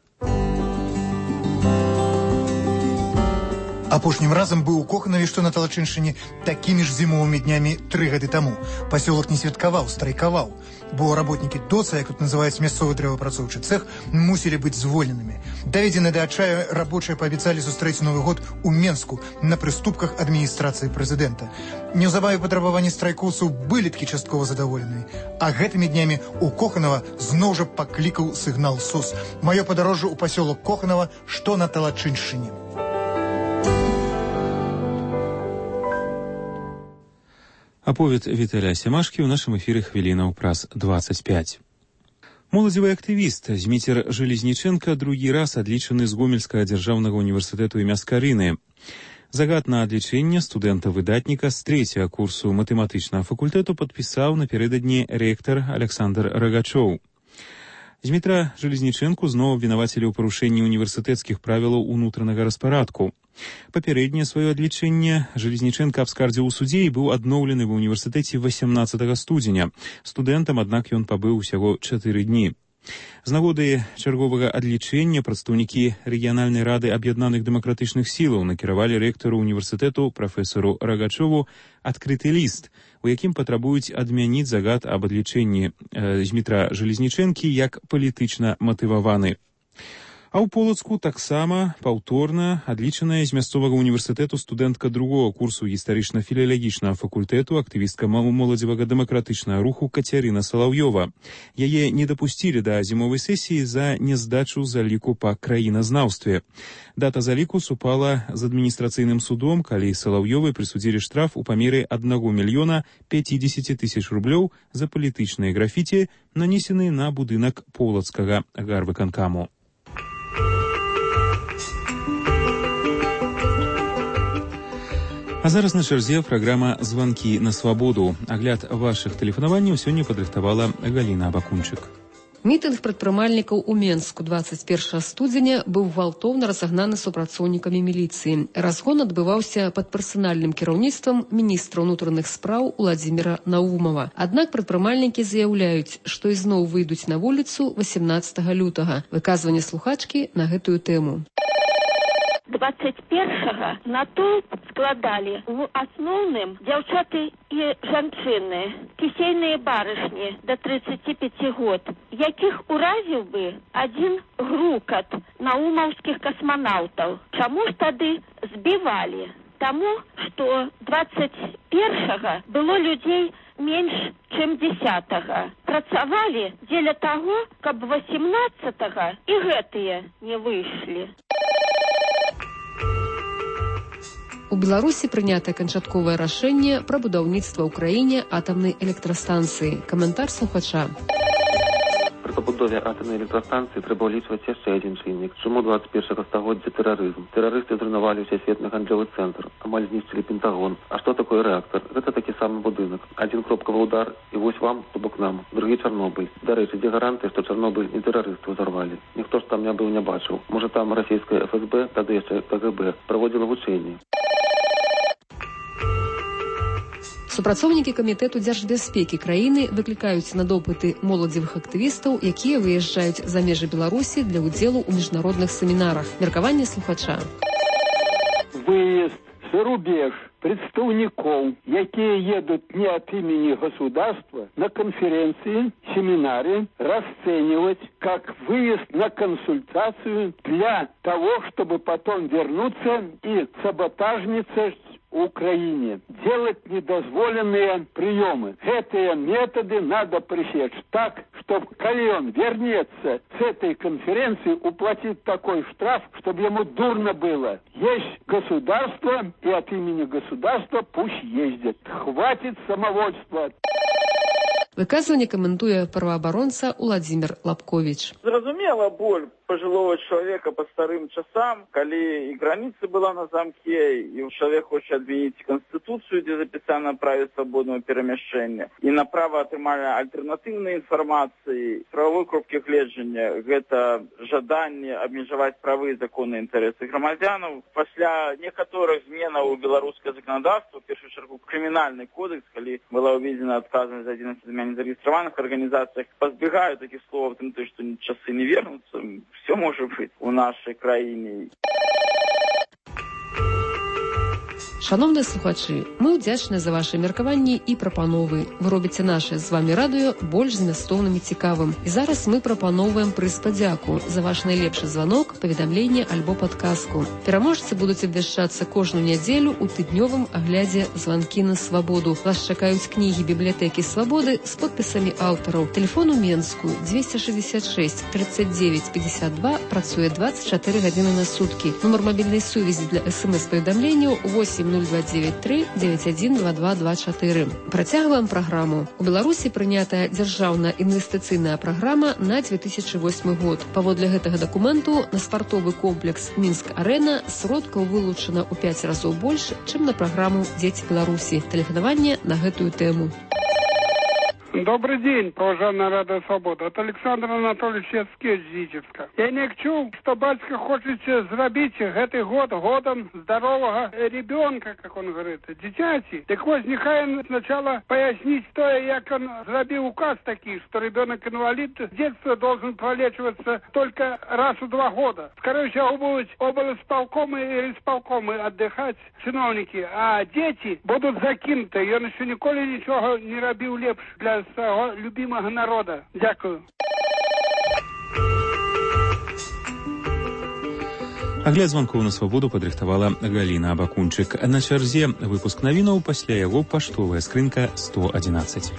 Апошнім разам быў у Коханове, што на Талачыншчыне, такімі ж зімовымі днямі тры гады таму. Пасёлак не святкаваў, страйкаваў, бо работнікі ДОЦа, як тут называюць мясцовы дрэваапрацоўчы цэх, мусілі быць звольненымі. Даведзены да адчаю рабочыя паабяцалі сустрэць Новы год у Менску на прыступках адміністрацыі прэзідэнта. Неўзабаве патрабаванні страйкоўцаў былі ткі часткова задаволеныя. А гэтымі днямі у Коханова зноў жа паклікаў сігнал СОС. Маё падарожжа ў пасёлак Коханова, што на Талачыншчыне. Аповед Віталя Сямашкі ў нашым эфіры хвілінаў праз двадцать пять. Моладзевы актывіст Зміцер Жалезніченка другі раз адлічаны з Гомельскага дзяржаўнага універсітэту імя Скарыны. Загад на адлічэнне студэнта-выдатніка з трэцяга курсу матэматычнага факультэту падпісаў напярэдадні рэктар Александр Рагачоў. Змітра Жалезніченку зноў абвінавацілі ў парушэнні універсітэцкіх правілаў унутранага распарадку. Папярэдняе сваё адлічэнне Жалезніченка абскардзіў у судзе і быў адноўлены ва ўніверсітэце восемнадцатага студзеня. Студэнтам, аднак, ён пабыў усяго чатыры дні. З нагоды чарговага адлічэння прадстаўнікі рэгіянальнай рады аб'яднаных дэмакратычных сілаў накіравалі рэктару універсітэту прафесару Рагачову адкрыты ліст, у якім патрабуюць адмяніць загад аб адлічэнні э, Змітра Жалезнічэнкі як палітычна матываваны. А ў Полацку таксама паўторна адлічаная з мясцовага універсітэту студэнтка другого курсу гістарычна-філалагічнага факультэту, актывістка моладзевага дэмакратычнага руху Кацярына Салаўёва. Яе не дапусцілі да зімовай сесіі за няздачу заліку па краіназнаўстве. Дата заліку супала з адміністрацыйным судом, калі Салаўёвай прысудзілі штраф у памеры аднаго мільёна пяцідзесяці тысяч рублёў за палітычныя графіці, нанесеныя на будынак полацкага гарвыканкаму. А зараз на чарзе праграма «Званкі на свабоду». Агляд вашых тэлефанаванняў сёння падрыхтавала Галіна Абакунчык. Мітынг прадпрымальнікаў у Менску дваццаць першага студзеня быў гвалтоўна разагнаны супрацоўнікамі міліцыі. Разгон адбываўся пад персанальным кіраўніцтвам міністра ўнутраных спраў Уладзіміра Наумова. Аднак прадпрымальнікі заяўляюць, што ізноў выйдуць на вуліцу васемнаццатага лютага. Выказванне слухачкі на гэтую тэму. двадцать першага натоўп складалі ў асноўным дзяўчаты і жанчыны, кісейныя барышні да трыццаці пяці год, якіх уразіў бы адзін грукат наумаўскіх касманаўтаў. Чаму ж тады збівалі? Таму, што двадцать першага было людзей менш, чым дзесятага. Працавалі дзеля таго, каб васемнаццатага і гэтыя не выйшлі. У Беларусі прынятае канчатковае рашэнне пра будаўніцтва ў краіне атамнай электрастанцыі. Каментар слухача. Пры пабудове атамнай электрастанцыі трэба ўлічваць яшчэ адзін чыннік. Чаму двадцать першага стагоддзя тэрарызм? Тэрарысты зруйнавалі ўсесветны гандлёвы цэнтр, амаль знішчылі Пентагон. А што такое рэактар? Гэта такі самы будынак. Адзін кропкавы удар, і вось вам, то бок нам, другі Чарнобыль. Дарэчы, дзе гаранты, што Чарнобыль не тэрарысты ўзарвалі? Ніхто ж там не быў, не бачыў. Можа, там расійская эф эс бэ, тады яшчэ ка гэ бэ, праводзіла вучэнні. Супрацоўнікі камітэту дзяржбяспекі краіны выклікаюць на допыты моладзевых актывістаў, якія выязджаюць за межы Беларусі для ўдзелу ў міжнародных семінарах. Меркаванне слухача. Выезд за рубеж представников, якія едут не от имени государства, на конференции, семинаре расценивать как выезд на консультацию для того, чтобы потом вернуться и саботажничать в Украине, делать недозволенные приемы. Эти методы надо пресечь так, чтобы, когда он вернется с этой конференции, уплатить такой штраф, чтобы ему дурно было. Есть государство, и от имени государства пусть ездит. Хватит самовольства. Выказванне каментуе праваабаронца Уладзімір Лапковіч. Зразумела боль пожилого человека по старым часам, коли и граница была на замке, и человек хочет отменить Конституцию, где записано право свободного перемещения, и на право атрымання альтернативной информации, правовой кропки гледжання, это жаданне обмежевать правы и законные интересы громадянов. После некоторых зменаў у белорусское законодательство, в первую очередь криминальный кодекс, коли была увидена отказанность за одиннадцать незарегистрованных организациях, позбегают таких слов, то, что часы не вернутся. Все может быть у нашей краине. Шановныя слухачы, мы ўдзячныя за ваши меркаванні і прапановы. Вы робіце наше з вами радыё больш змястоўным і цікавым. І зараз мы прапаноўваем прыз падзяку за ваш найлепшы званок, паведамленне альбо падказку. Пераможцы будуць абвяшчацца кожную нядзелю ў тыднёвым аглядзе «Званкі на свабоду». Вас чакаюць кнігі бібліятэкі свабоды з подпісамі аўтараў. Тэлефон у Менску двести шестьдесят шесть тридцать девять пятьдесят два працуе двадцать четыре гадзіны на суткі. Нумар мабільнай сувязі для эс эм эс-паведамленняў восемь нуль два девять три девять один два два два четыре. Працягваем праграму. У Беларусі прынятая дзяржаўная інвестыцыйная праграма на две тысячи восьмы год. Паводле гэтага дакументу на спартовы комплекс Мінск-Арэна сродкаў вылучана ў пяць разоў больш, чым на праграму «Дзеці Беларусі». Тэлефанаванне на гэтую тэму. Добрый день, уважаемая Радио Свобода. Это Александр Анатольевич Яцкевич из Витебска. Я не чул, что батька хочет сделать этот год годом здорового ребенка, как он говорит, дитяти. Так вот, нехай сначала пояснить, что как он сделал указ такой, что ребенок-инвалид с детства должен пролечиваться только раз в два года. Скорее всего, будут облсполкомы или исполкомы отдыхать чиновники, а дети будут закинуты. И он еще николи ничего не робил лепше для свого любимого народа. Дякую. Агляд званкоў на свабоду падрыхтавала Галіна Абакунчык. На чарзе выпуск навінаў, пасля яго паштовая скрынка сто адзінаццаць.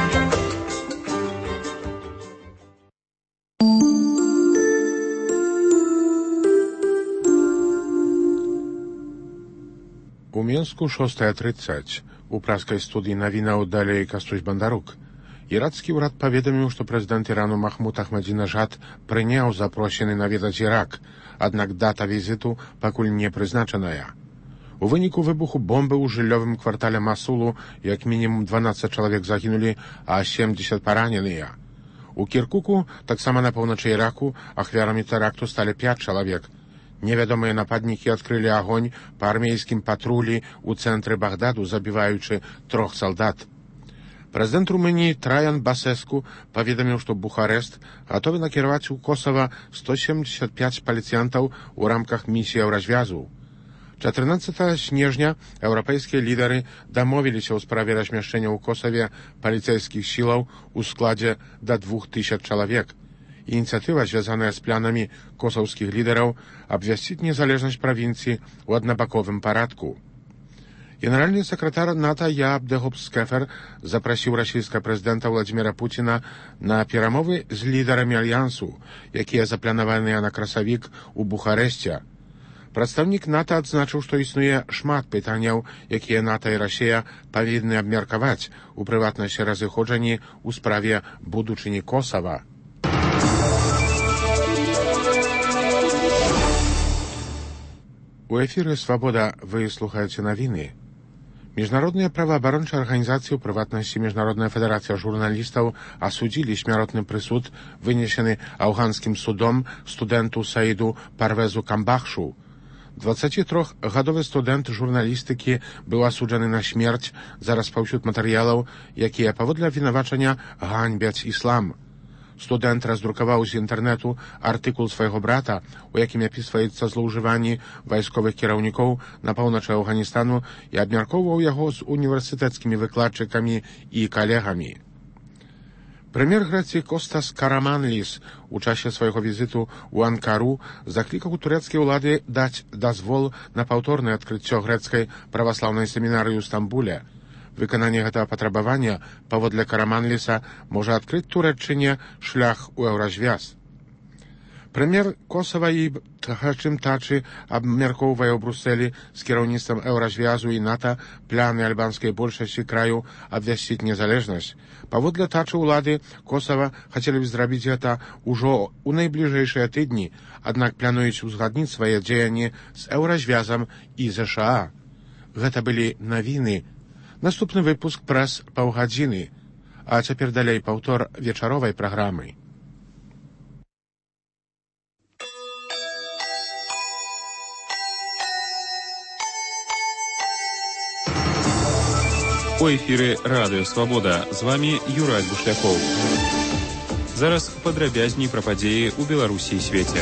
У Мінску шостая тридцать. У праскай студыі навінаў далей Кастусь Бандарук. Ірацкі ўрад паведаміў, што прэзідэнт Ірану Махмуд Ахмадзінажад прыняў запрошены наведаць Ірак, аднак дата візіту пакуль не прызначаная. У выніку выбуху бомбы ў жыллёвым квартале Масулу як мінімум дванаццаць чалавек загінулі, а семьдесят параненыя. У Кіркуку, таксама на поўначы Іраку, ахвярамі тэракту сталі пяць чалавек. Невядомыя нападнікі адкрылі агонь па армейскім патрулі ў цэнтры Багдаду, забіваючы трох салдат. Прэзідэнт Румыніі Траян Басэску паведаміў, што Бухарэст гатовы накіраваць у Косава сто семьдесят пять паліцыянтаў у рамках місіяў развязу. чатырнаццатага снежня еўрапейскія лідары дамовіліся ў справе размяшчэння ў Косаве паліцэйскіх сілаў у складзе да двух тысяч чалавек. Ініцыятыва, звязаная з планамі косаўскіх лідараў, абвясціць незалежнасць правінцыі ў аднабаковым парадку. Генеральны сакратар НАТО Яаб Дегуб-Скефер запрасіў расійскага прэзідэнта Владзіміра Пуціна на перамовы з лідарамі альянсу, якія запланаваныя на красавік у Бухарэсце. Прадстаўнік НАТО адзначыў, што існуе шмат пытанняў, якія НАТО і Расія павінны абмеркаваць, у прыватнасці разыходжанні ў справе будучыні Косава. У эфіры «Свабода» вы слухаеце навіны. Міжнародныя праваабарончыя арганізацыі, у прыватнасці Міжнародная федэрацыя журналістаў, асудзілі смяротны прысуд, вынесены афганскім судом студэнту Саіду Парвезу Камбахшу. дваццацітрохгадовы студэнт журналістыкі быў асуджаны на смерць за распаўсюд матэрыялаў, якія паводле абвінавачання ганьбяць іслам. Студэнт раздрукаваў з інтэрнэту артыкул свайго брата, у якім апісваецца злоўжыванні вайсковых кіраўнікоў на паўначы Афганістану, і абмяркоўваў яго з універсітэцкімі выкладчыкамі і калегамі. Прэм'ер-граці Костас Караманліс у часе свайго візіту ў Анкару заклікаў турэцкія ўлады даць дазвол на паўторнае адкрыццё грэцкай праваслаўнай семінарыі ў Стамбуле. Выкананне гэтага патрабавання, паводле Караманліса, можа адкрыць Турэччыне шлях у еўразвяз. Прэм'ер Косава Іб Хачым Тачы абмяркоўвае ў Брусэлі з кіраўніцтвам еўразвязу і НАТО пляны альбанскай большасці краю абвясціць незалежнасць. Паводле Тачы ўлады Косава хацелі б зрабіць гэта ўжо ў найбліжэйшыя тыдні, аднак плануюць узгадніць свае дзеянні з еўразвязам і ЗША. Гэта былі навіны. Наступны выпуск праз паўгадзіны, а цяпер далей паўтор вечаровай праграмы. У эфіры Радыё Свабода. З вамі Юрай Бушлякоў. Зараз падрабязней пра падзеі ў Беларусі і свеце.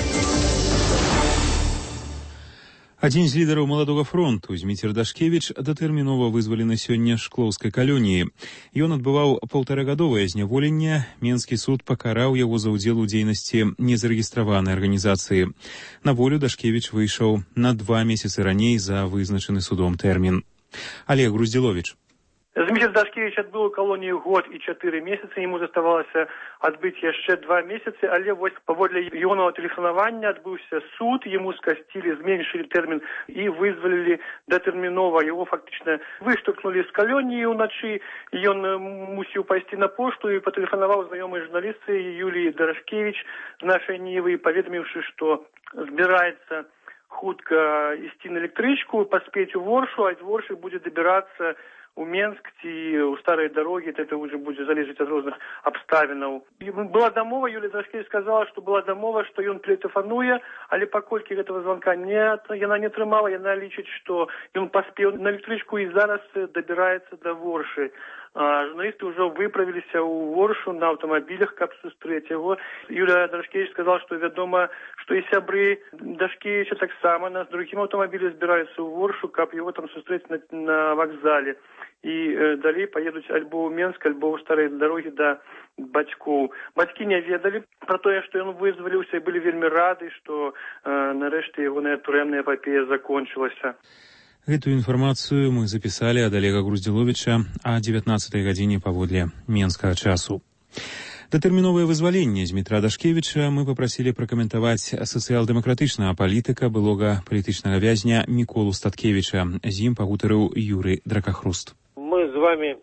Адзін з лідараў маладога фронту, Зміцер Дашкевіч, датэрмінова вызвалены сёння шклоўскай калоніі. Ён адбываў паўтарагадовае зняволенне. Менскі суд пакараў яго за ўдзел у дзейнасці незарэгістраванай арганізацыі. На волю Дашкевіч выйшаў на два месяцы раней за вызначаны судом тэрмін. Олег Груздзіловіч. Зміцер Дашкевіч адбыў у калоніі год і чатыры месяцы, яму заставалася адбыць яшчэ два месяцы, але вось паводле ягонага тэлефанавання адбыўся суд, яму скасцілі, зменшылі тэрмін і вызвалілі датэрмінова. Яго фактычна выштурхнулі з калоніі ўначы, ён мусіў пайсці на пошту і патэлефанаваў знаёмай журналістцы Юліі Дарашкевіч з нашай Нівы, паведаміўшы, што збіраецца хутка ісці на электрычку, паспець у Воршу, а з Воршы будзе дабірацца у Менск ці у старые дороги, это уже будет залежать от розных обставинаў. Была дамова, Юлія Драшкевич сказала, что была дамова, что ён тэлефануе, але паколькі гэтага звонка не, яна не атрымала, яна лічыць, что ён паспеў на электрычку и зараз добирается до Воршы. А журналисты уже выправились у Воршу на автомобилях, каб сустрэць яго. Юлія Драшкевич сказала, что вядома, что и сябры Дашкевича так само на другим автомобилем збираются у Воршу, каб его там сустрэць на, на вокзале. И э, далей поедут альбо ў Менск, альбо ў старой дороги до бацькоў. Бацькі не ведалі про тое, што ён вызваліўся, і былі вельмі рады, што э, нарэшце ягоная турэмная эпапея закончылася. Гэтую інфармацыю мы запісалі ад Олега Груздзіловіча о дзевятнаццатай гадзіне паводле менскага часу. Датэрміновае вызваленне Змітра Дашкевіча мы папрасілі пракаментаваць сацыял-дэмакратычнага палітыка, былога палітычнага вязня Міколу Статкевіча. З ім пагутарыў Юрый Дракахруст. Мы з вами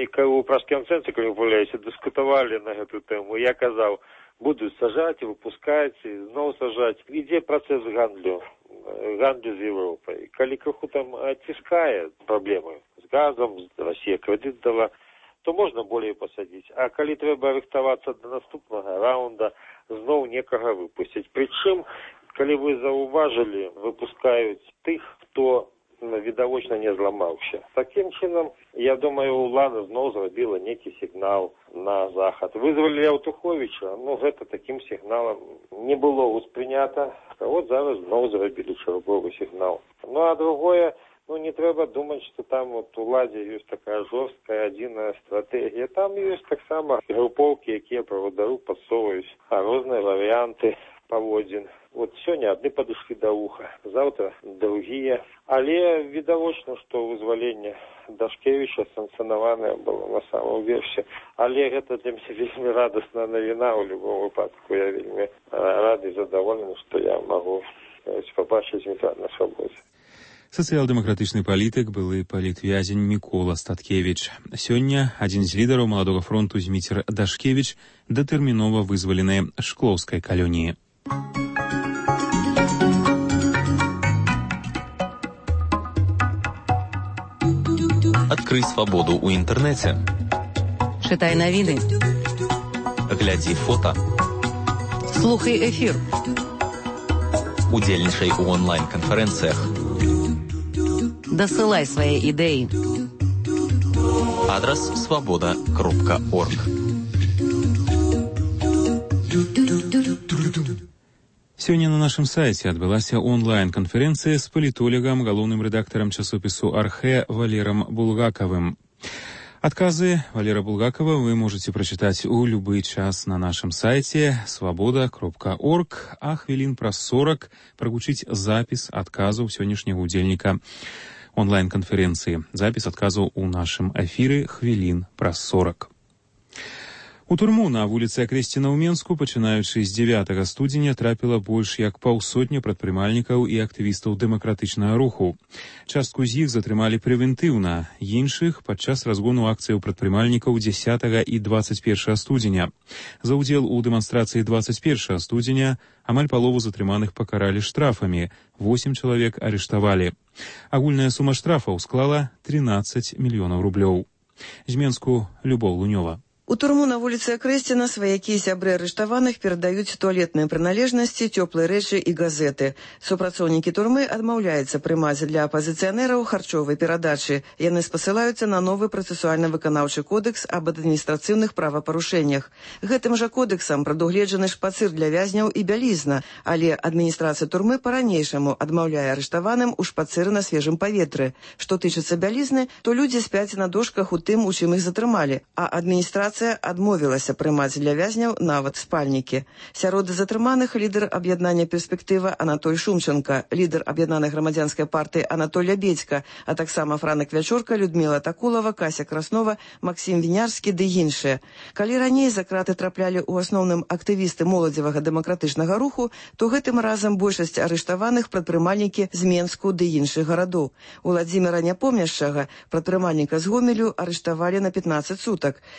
у пражскім цэнтры, калі гуляюся, дыскутавалі на гэту тэму. Я казаў, будуць сажаць, выпускаць, зноў сажаць. Ідзе працэс гандлю. гандлю з Европой. Калі крыху там ціскае праблемы з газом, Россия кредит дала, то можна болей пасадзіць. А калі трэба рыхтавацца до наступнага раунда, зноў некага выпусціць. Прычым, калі вы заўважылі, выпускаюць тых, хто відавочна не зламаўся. Такім чынам, я думаю, улада зноў зрабіла нейкі сігнал на захад. Вызвалі Аўтуховіча, ну гэта такім сігналам не было ўспрынята. А вот зараз зноў зрабілі чарговы сігнал. Ну а другое, ну не трэба думаць, што там вот уладзе ёсць такая жорсткая адзіная стратэгія. Там ёсць таксама групоўкі, якія правадару падсоўваюць розныя варыянты паводзін. Вот сёння адны падышлі да уха, заўтра другія. Але відавочна, што вызваленне Дашкевіча санкцыянаванае было на самом версе. Але гэта для мяне вельмі радасная навіна ў любом выпадку. Я вельмі рады і задаволены, што я магу пабачыць Змітра на свабодзе. Сацыял-дэмакратычны палітык, былы палітвязень Мікола Статкевіч. Сёння адзін з лідараў маладога фронту Зміцер Дашкевіч датэрмінова вызвалены з Шклоўскай калоніі. Адкрый свабоду ў інтэрнэце. Чытай навіны. Глядзі фота. Слухай эфір. Удзельнічай у онлайн-канферэнцыях. Дасылай свае ідэі. Адрас свабода кропка орг. Сёння на нашым сайце адбылася онлайн-канферэнцыя з палітолагам, галоўным рэдактарам часопісу «Архэ» Валерам Булгакавым. Адказы Валера Булгакова вы можете прачытаць у любы час на нашым сайце свабода кропка орг, а хвілін праз сорак прагучыць запіс адказаў сённяшняга удзельніка онлайн-канферэнцыі. Запіс адказаў у нашым эфіры хвілін праз сорак. У турму на вуліцы Акрэсціна ў Менску, пачынаючы з дзевятага студзеня, трапіла больш як паўсотня прадпрымальнікаў і актывістаў дэмакратычнага руху. Частку з іх затрымалі прэвентыўна, іншых падчас разгону акцыяў прадпрымальнікаў дзесятага і дваццаць першага студзеня. За ўдзел у дэманстрацыі дваццаць першага студзеня амаль палову затрыманых пакаралі штрафамі, восем чалавек арыштавалі. Агульная сума штрафаў склала трынаццаць мільёнаў рублёў. З Менску Любоў Лунёва. У турму на вуліцы Акрэсціна сваякі і сябры арыштаваных перадаюць туалетныя прыналежнасці, цёплыя рэчы і газеты. Супрацоўнікі турмы адмаўляюцца прымаць для апазіцыянераў харчовай перадачы. Яны спасылаюцца на новы працэсуальна-выканаўчы кодекс аб адміністрацыйных правапарушэннях. Гэтым жа кодэксам прадугледжаны шпацыр для вязняў і бялізна, але адміністрацыя турмы па-ранейшаму адмаўляе арыштаваным у шпацыры на свежым паветры. Што тычыцца бялізны, то людзі спяць на дошках у тым, у чым іх затрымалі, а адміністрацыя адмовілася прымаць для вязняў нават спальнікі. Сярод затрыманых лідар аб'яднання «Перспектыва» Анатоль Шумченко, лідар аб'яднанай грамадзянскай партыі Анатоль Лябедзька, а таксама Франак Вячорка, Людмила Такулова, Кася Краснова, Максім Вінярскі ды іншыя. Калі раней за краты траплялі ў асноўным актывісты моладзевага дэмакратычнага руху, то гэтым разам большасць арыштаваных прадпрымальнікі з Менску ды іншых гарадоў. Уладзіміра Няпомняшчага, прадпрымальніка з Гомелю, арыштавалі на пятнаццаць сутак. Ён сам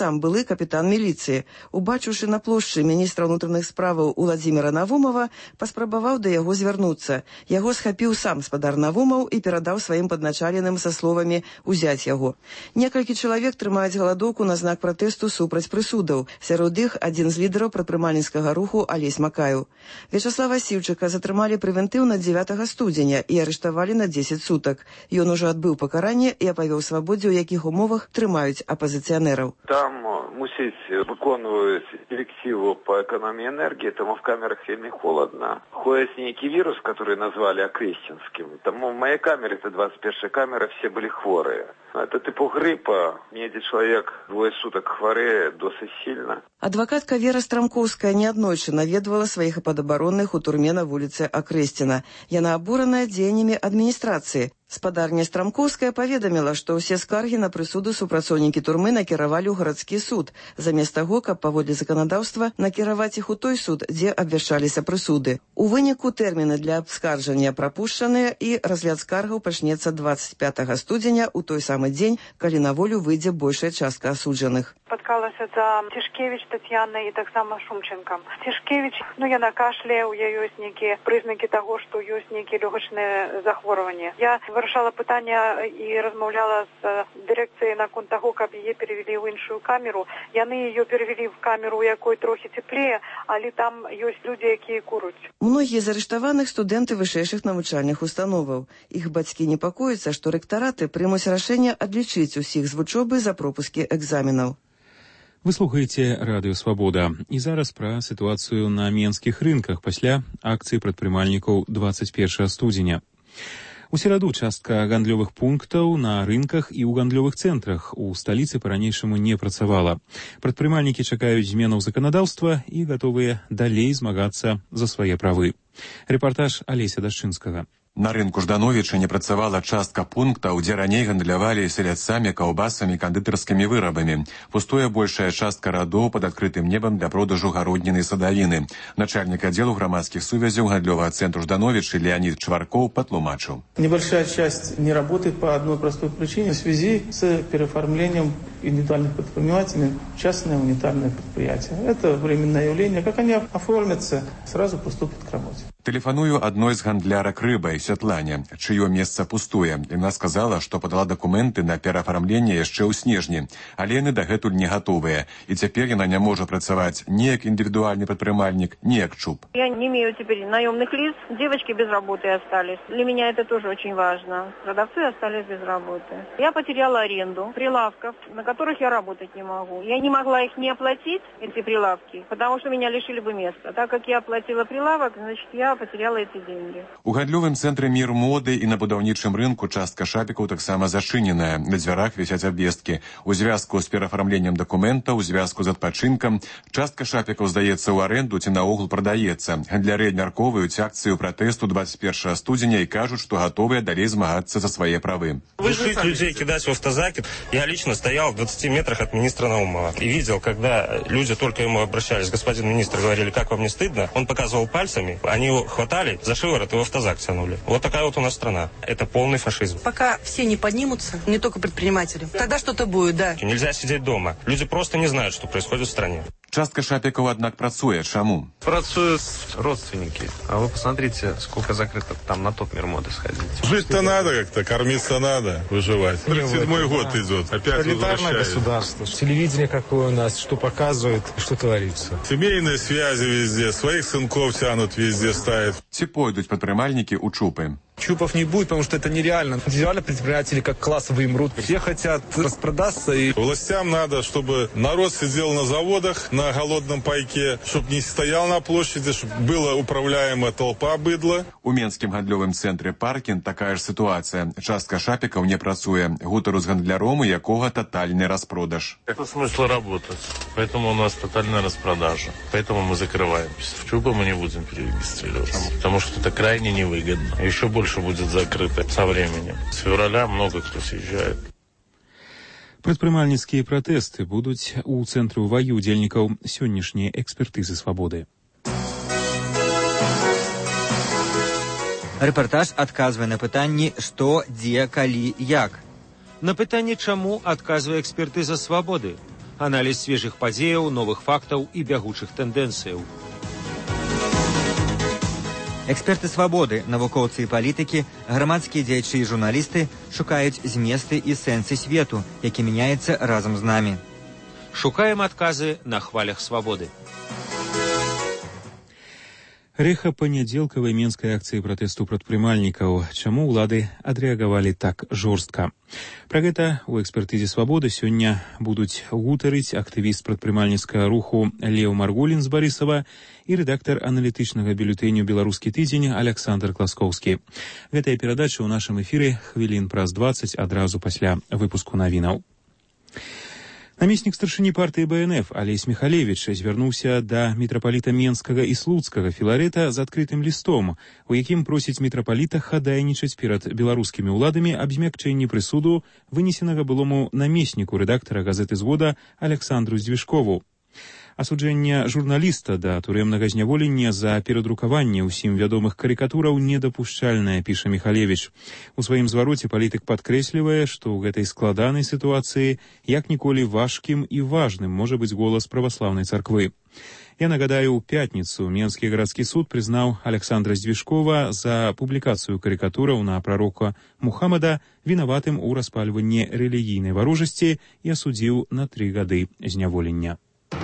сам былы капітан міліцыі. Убачыўшы на плошчы міністра ўнутраных справаў Уладзіміра Навумова, паспрабаваў да яго звярнуцца. Яго схапіў сам спадар Навумаў і перадаў сваім падначаленым са словамі «узяць яго». Некалькі чалавек трымаюць галадоўку на знак пратэсту супраць прысудаў. Сярод іх адзін з лідараў прадпрымальніцкага руху Алесь Макаеў. Вячаслава Сіўчыка затрымалі прэвентыўна дзевятага студзеня і арыштавалі на дзесяць сутак. Ён ужо адбыў пакаранне і апавёў свабодзе, у якіх умовах трымаюць апозиционеров. Там мусить выконваюць директиву по экономии энергии, тому в камерах вельми холодно. Ходит некий вирус, который назвали окрестинским. Тому в моей камере, это двадцать первая камера, все были хворые. Это типу гриппа. Меди человек двое суток хворее досыць сильно. Адвакатка Вера Страмкоўская неаднойчы наведвала сваіх падабаронных у турме на вуліцы Акрэсціна. Яна абураная дзеяннямі адміністрацыі. Спадарня Страмкоўская паведаміла, што ўсе скаргі на прысуду супрацоўнікі турмы накіравалі ў гарадскі суд, замест таго, каб паводле заканадаўства накіраваць іх у той суд, дзе абвяшчаліся прысуды. У выніку тэрміны для абскарджання прапушчаныя і разгляд скаргаў пачнецца двадцать пятага студзеня у той самы дзень, калі на волю выйдзе большая частка асуджаных. Спаткалася за Цішкевіч Тацьянай і таксама Шумченкам. Цішкевіч, ну яна кашляе, у яе ёсць нейкія прызнакі таго, што ёсць нейкія лёгачныя захворванні. Я вырашала пытанне і размаўляла з дырэкцыяй наконт таго, каб яе перевели ў іншую камеру. Яны яе перевели в камеру, у якой трохі цеплее, але там ёсць людзі, якія куруць. Многія з арыштаваных студэнты вышэйшых навучальных установаў. Іх бацькі непакояцца, што рэктараты прымуць рашэнне адлічыць усіх з вучобы за пропускі экзаменаў. Вы слухаеце радыё «Свабода». І зараз пра сітуацыю на менскіх рынках пасля акцыі прадпрымальнікаў двадцать первага студзеня. У сераду частка гандлёвых пунктаў на рынках і ў гандлёвых цэнтрах у сталіцы па-ранейшаму не працавала. Прадпрымальнікі чакаюць зменаў заканадаўства і гатовыя далей змагацца за свае правы. Рэпартаж Алеся Дашчынскага. На рынку Ждановіча не працавала частка пунктаў, дзе раней гандлявалі селядцамі, каўбасамі, кандытарскімі вырабамі. Пустуе большая частка радоў пад адкрытым небам для продажу гародніны і садавіны. Начальник аддзелу грамадскіх сувязяў гандлёвага цэнтру Ждановіча Леонид Чварков патлумачыў. Небольшая часть не работает по одной простой причине в связи с переоформлением индивидуальных предпринимателей в частное унитарное предприятие. Это временное явление. Как они оформятся, сразу поступят к работе. Тэлефаную адной з гандлярак рыбай Святлане, чыё месца пустуе. Яна сказала, што падала дакументы на пераафармленне яшчэ ў снежні, але яны дагэтуль не гатовыя. І цяпер яна не можа працаваць ні як індывідуальны прадпрымальнік, ні як чуб. Я не имею теперь наемных лиц, девочки без работы остались. Для меня это тоже очень важно. Продавцы остались без работы. Я потеряла аренду прилавков, на которых я работать не могу. Я не могла их не оплатить, эти прилавки, потому что меня лишили бы места. Так как я оплатила прилавок, значит, я потеряла эти деньги. У гандлёвым цэнтры «Мір моды» і на будаўнічым рынку частка шапікаў таксама зачыненая. На дзвярах вісяць абвесткі. У звязку з пераафармленнем дакументаў, у звязку з адпачынкам, частка шапікаў здаецца ў арэнду ці наогул прадаецца. Гандляры абмяркоўваюць акцыю пратэсту двадцать первага студзеня і кажуць, што гатовыя далей змагацца за свае правы. Лишить людей, кидать в автозаки. Я лично стоял в двадцати метрах от министра Наумова и видел, когда люди только ему обращались, господин министр, говорили, как вам не стыдно, он показывал пальцами, они его хватали за шиворот и в автозак тянули. Вот такая вот у нас страна. Это полный фашизм. Пока все не поднимутся, не только предприниматели, тогда что-то будет, да. Нельзя сидеть дома. Люди просто не знают, что происходит в стране. Частка шапікаў, аднак, працуе. Чаму? Працуют родственники. А вы посмотрите, сколько закрыто там на топ «Мир моды» сходить. Жить-то надо как-то, кормиться надо, выживать. тридцать седьмой год идет, опять возвращается. Государство. Телевидение какое у нас, что показывает, что творится. Семейные связи везде, своих сынков тянут везде, ставят. Ці пойдуць прадпрымальнікі ў чупы? Чупов не будет, потому что это нереально. Индивидуально предприниматели как класс вымрут. Все хотят распродаться. И... Властям надо, чтобы народ сидел на заводах, на голодном пайке, чтобы не стоял на площади, чтобы была управляемая толпа быдла. У менскім гандлёвым цэнтры «Паркін» такая ж ситуация. Частка шапікаў не працуе. Гутару з гандляром, у якога тотальный распродаж. Это смысл работать. Поэтому у нас тотальная распродажа. Поэтому мы закрываемся. В чубы мы не будем перерегистрироваться. Потому что это крайне невыгодно. Еще больше будет закрыто со временем. С февраля много кто съезжает. Прадпрымальніцкія пратэсты будуць у цэнтры ўвагі ўдзельнікаў сённяшняй экспертызы «Свабоды». Рэпартаж адказвае на пытанні «Што, дзе, калі, як?». На пытанне «Чаму?» адказвае экспертыза «Свабоды». аналіз свежых падзеяў, новых фактаў і бягучых тэндэнцыяў. Эксперты свабоды, навукоўцы і палітыкі, грамадскія дзеячы і журналісты шукаюць зместы і сэнсы свету, які мяняецца разам з намі. Шукаем адказы на хвалях свабоды. Рэха панядзелкавай менскай акцыі пратэсту прадпрымальнікаў. Чаму ўлады адрэагавалі так жорстка? Пра гэта ў экспертызе свабоды сёння будуць гутарыць актывіст прадпрымальніцкага руху Леў Маргулін з Барысава і рэдактар аналітычнага бюлетэню «Беларускі тыдзень» Александр Класкоўскі. Гэтая перадача ў нашым эфіры хвілін праз дваццаць адразу пасля выпуску навінаў. Намеснік старшыні партыі Бэ Эн Эф Алесь Михалевіч звярнуўся да мітрапаліта Менскага і Слуцкага Філарэта з адкрытым лістом, у якім просіць мітрапаліта хадайнічаць перад беларускімі ўладамі аб змякчэнні прысуду, вынесенага былому намесніку рэдактара газеты «Згода» Александру Здвижкову. Асуджэнне журналіста да турэмнага зняволення за перадрукаванне ўсім вядомых карыкатураў недапушчальнае, піша Михалевіч. У сваім звароце палітык падкрэслівае, што ў гэтай складанай сітуацыі як ніколі важкім і важным можа быць голас праваслаўнай царквы. Я нагадаю, у пятніцу Менскі гарадскі суд прызнаў Александра Здвижкова за публікацыю карыкатураў на прарока Мухаммада вінаватым у распальванні рэлігійнай варожасці і асудзіў на тры гады зняволення.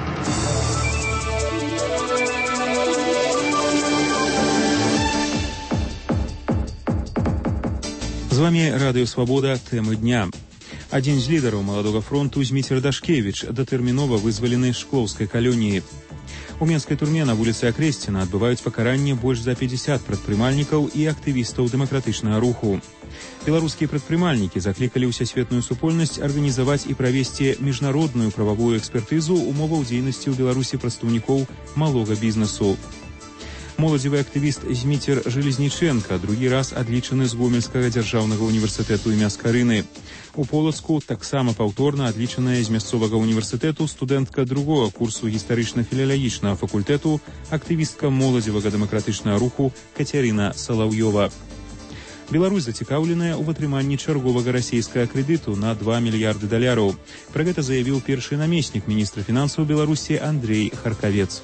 З вами Радыё Свабода, тэмы дня. Адзін з лідараў маладога фронту Зміцер Дашкевіч датэрмінова вызвалены з шклоўскай калоніі. У менскай турме на вуліцы Акрэсціна адбываюць пакаранне больш за пятьдесят прадпрымальнікаў і актывістаў дэмакратычнага руху. Беларускія прадпрымальнікі заклікалі ўсесветную супольнасць арганізаваць і правесці міжнародную прававую экспертызу умоваў дзейнасці ў Беларусі прадстаўнікоў малога бізнесу. Моладзевы актывіст Зміцер Железніченка другі раз адлічаны з Гомельскага дзяржаўнага універсітэту імя Скарыны. У Полацку таксама паўторна адлічаная з мясцовага універсітэту студэнтка другога курсу гістарычна-філалагічнага факультэту, актывістка моладзевага дэмакратычнага руху Кацярына Салаўёва. Беларусь зацікаўленая ў атрыманні чарговага расійскага крэдыту на два мільярды даляраў. Пра гэта заявіў першы намеснік міністра фінансаў Беларусі Андрей Харкавец.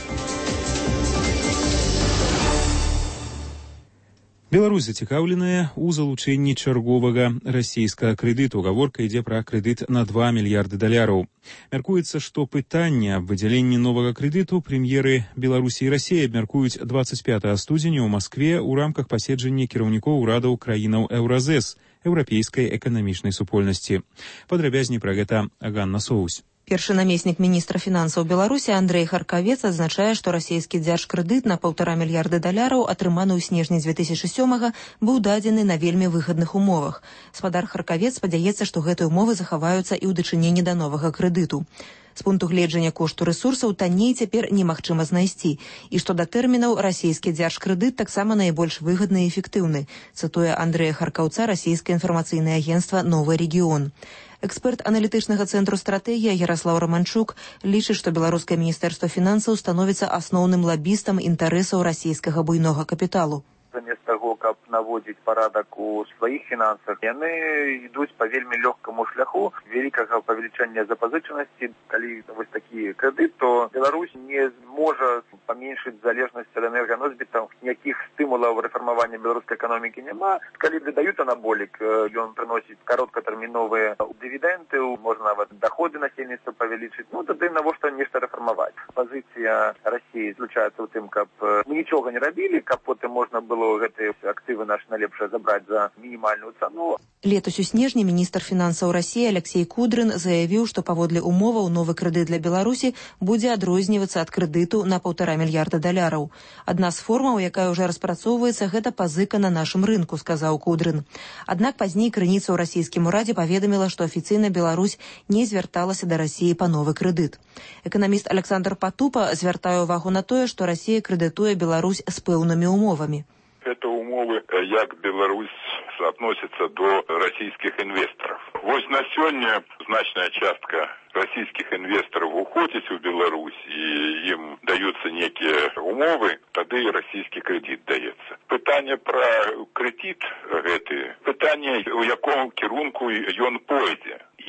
Беларусь зацікаўленая ў залучэнні чарговага расійскага крэдыту. Гаворка ідзе пра крэдыт на два мільярды даляраў. Мяркуецца, што пытанне аб выдзяленні новага крэдыту прэм'еры Беларусі і Расіі абмяркуюць дваццаць пятага студзеня ў Маскве ў рамках паседжання кіраўнікоў урадаў краінаў Еўразэс, Еўрапейскай эканамічнай супольнасці. Падрабязней пра гэта Ганна Соусь. Першы намеснік міністра фінансаў Беларусі Андрей Харкавец адзначае, што расійскі дзяржкрэдыт на паўтара мільярды даляраў, атрыманы ў снежні дзве тысячы сёмага, быў дадзены на вельмі выгадных умовах. Спадар Харкавец спадзяецца, што гэтыя умовы захаваюцца і ў дачыненні да новага крэдыту. З пункту гледжання кошту рэсурсаў танней цяпер немагчыма знайсці, і што да тэрмінаў расійскі дзяржкрэдыт таксама найбольш выгадны і эфектыўны, цытуе Андрэя Харкаўца расійскае інфармацыйнае агенцтва «Новы рэгіён». Эксперт аналітычнага цэнтру «Стратэгія» Яраслаў Раманчук лічыць, што беларускае міністэрства фінансаў становіцца асноўным лабістам інтарэсаў расійскага буйнога капіталу. Замест таго, каб наводзіць парадак у сваіх фінансах, яны ідуць па вельмі лёгкаму шляху вялікага павелічэння запазычанасці. Калі вось такі крэдыт, то Беларусь не зможа паменшыць залежнасць ад энерганосьбітаў. Ніякіх стымулаў рэфармавання беларускай эканомікі няма. Калі дадаюць анаболік, ён прыносіць кароткатэрміновыя дывідэнды, можна нават даходы насельніцтва павялічыць. Ну, тады навошта нешта рэфармаваць. Пазіцыя Расіі заключаецца ў тым, каб мы нічога не рабілі, каб потым можна было гэтыя актывы наши налепшыя забраць за мінімальную цану. Летась у снежні міністр фінансаў Расіі Алексей Кудрын заявіў, што паводле умоваў новы крэдыт для Беларусі будзе адрознівацца ад крэдыту на паўтара мільярда даляраў. Адна з формаў, якая ўжо распрацоўваецца, гэта пазыка на нашым рынку, сказаў Кудрын. Аднак пазней крыніца ў расійскім урадзе паведаміла, што афіцыйна Беларусь не звярталася да Расіі па новы крэдыт. Эканаміст Александр Патупа звяртае ўвагу на тое, што Расія крэдытуе Беларусь з пэўнымі умовамі. Это умовы, як Беларусь относится до российских инвесторов. Вот на сегодня значная частка российских инвесторов уходит в Беларусь, и им даются некие умовы, тогда и российский кредит дается. Питание про кредит, это питание, у якому керунку он пойдет.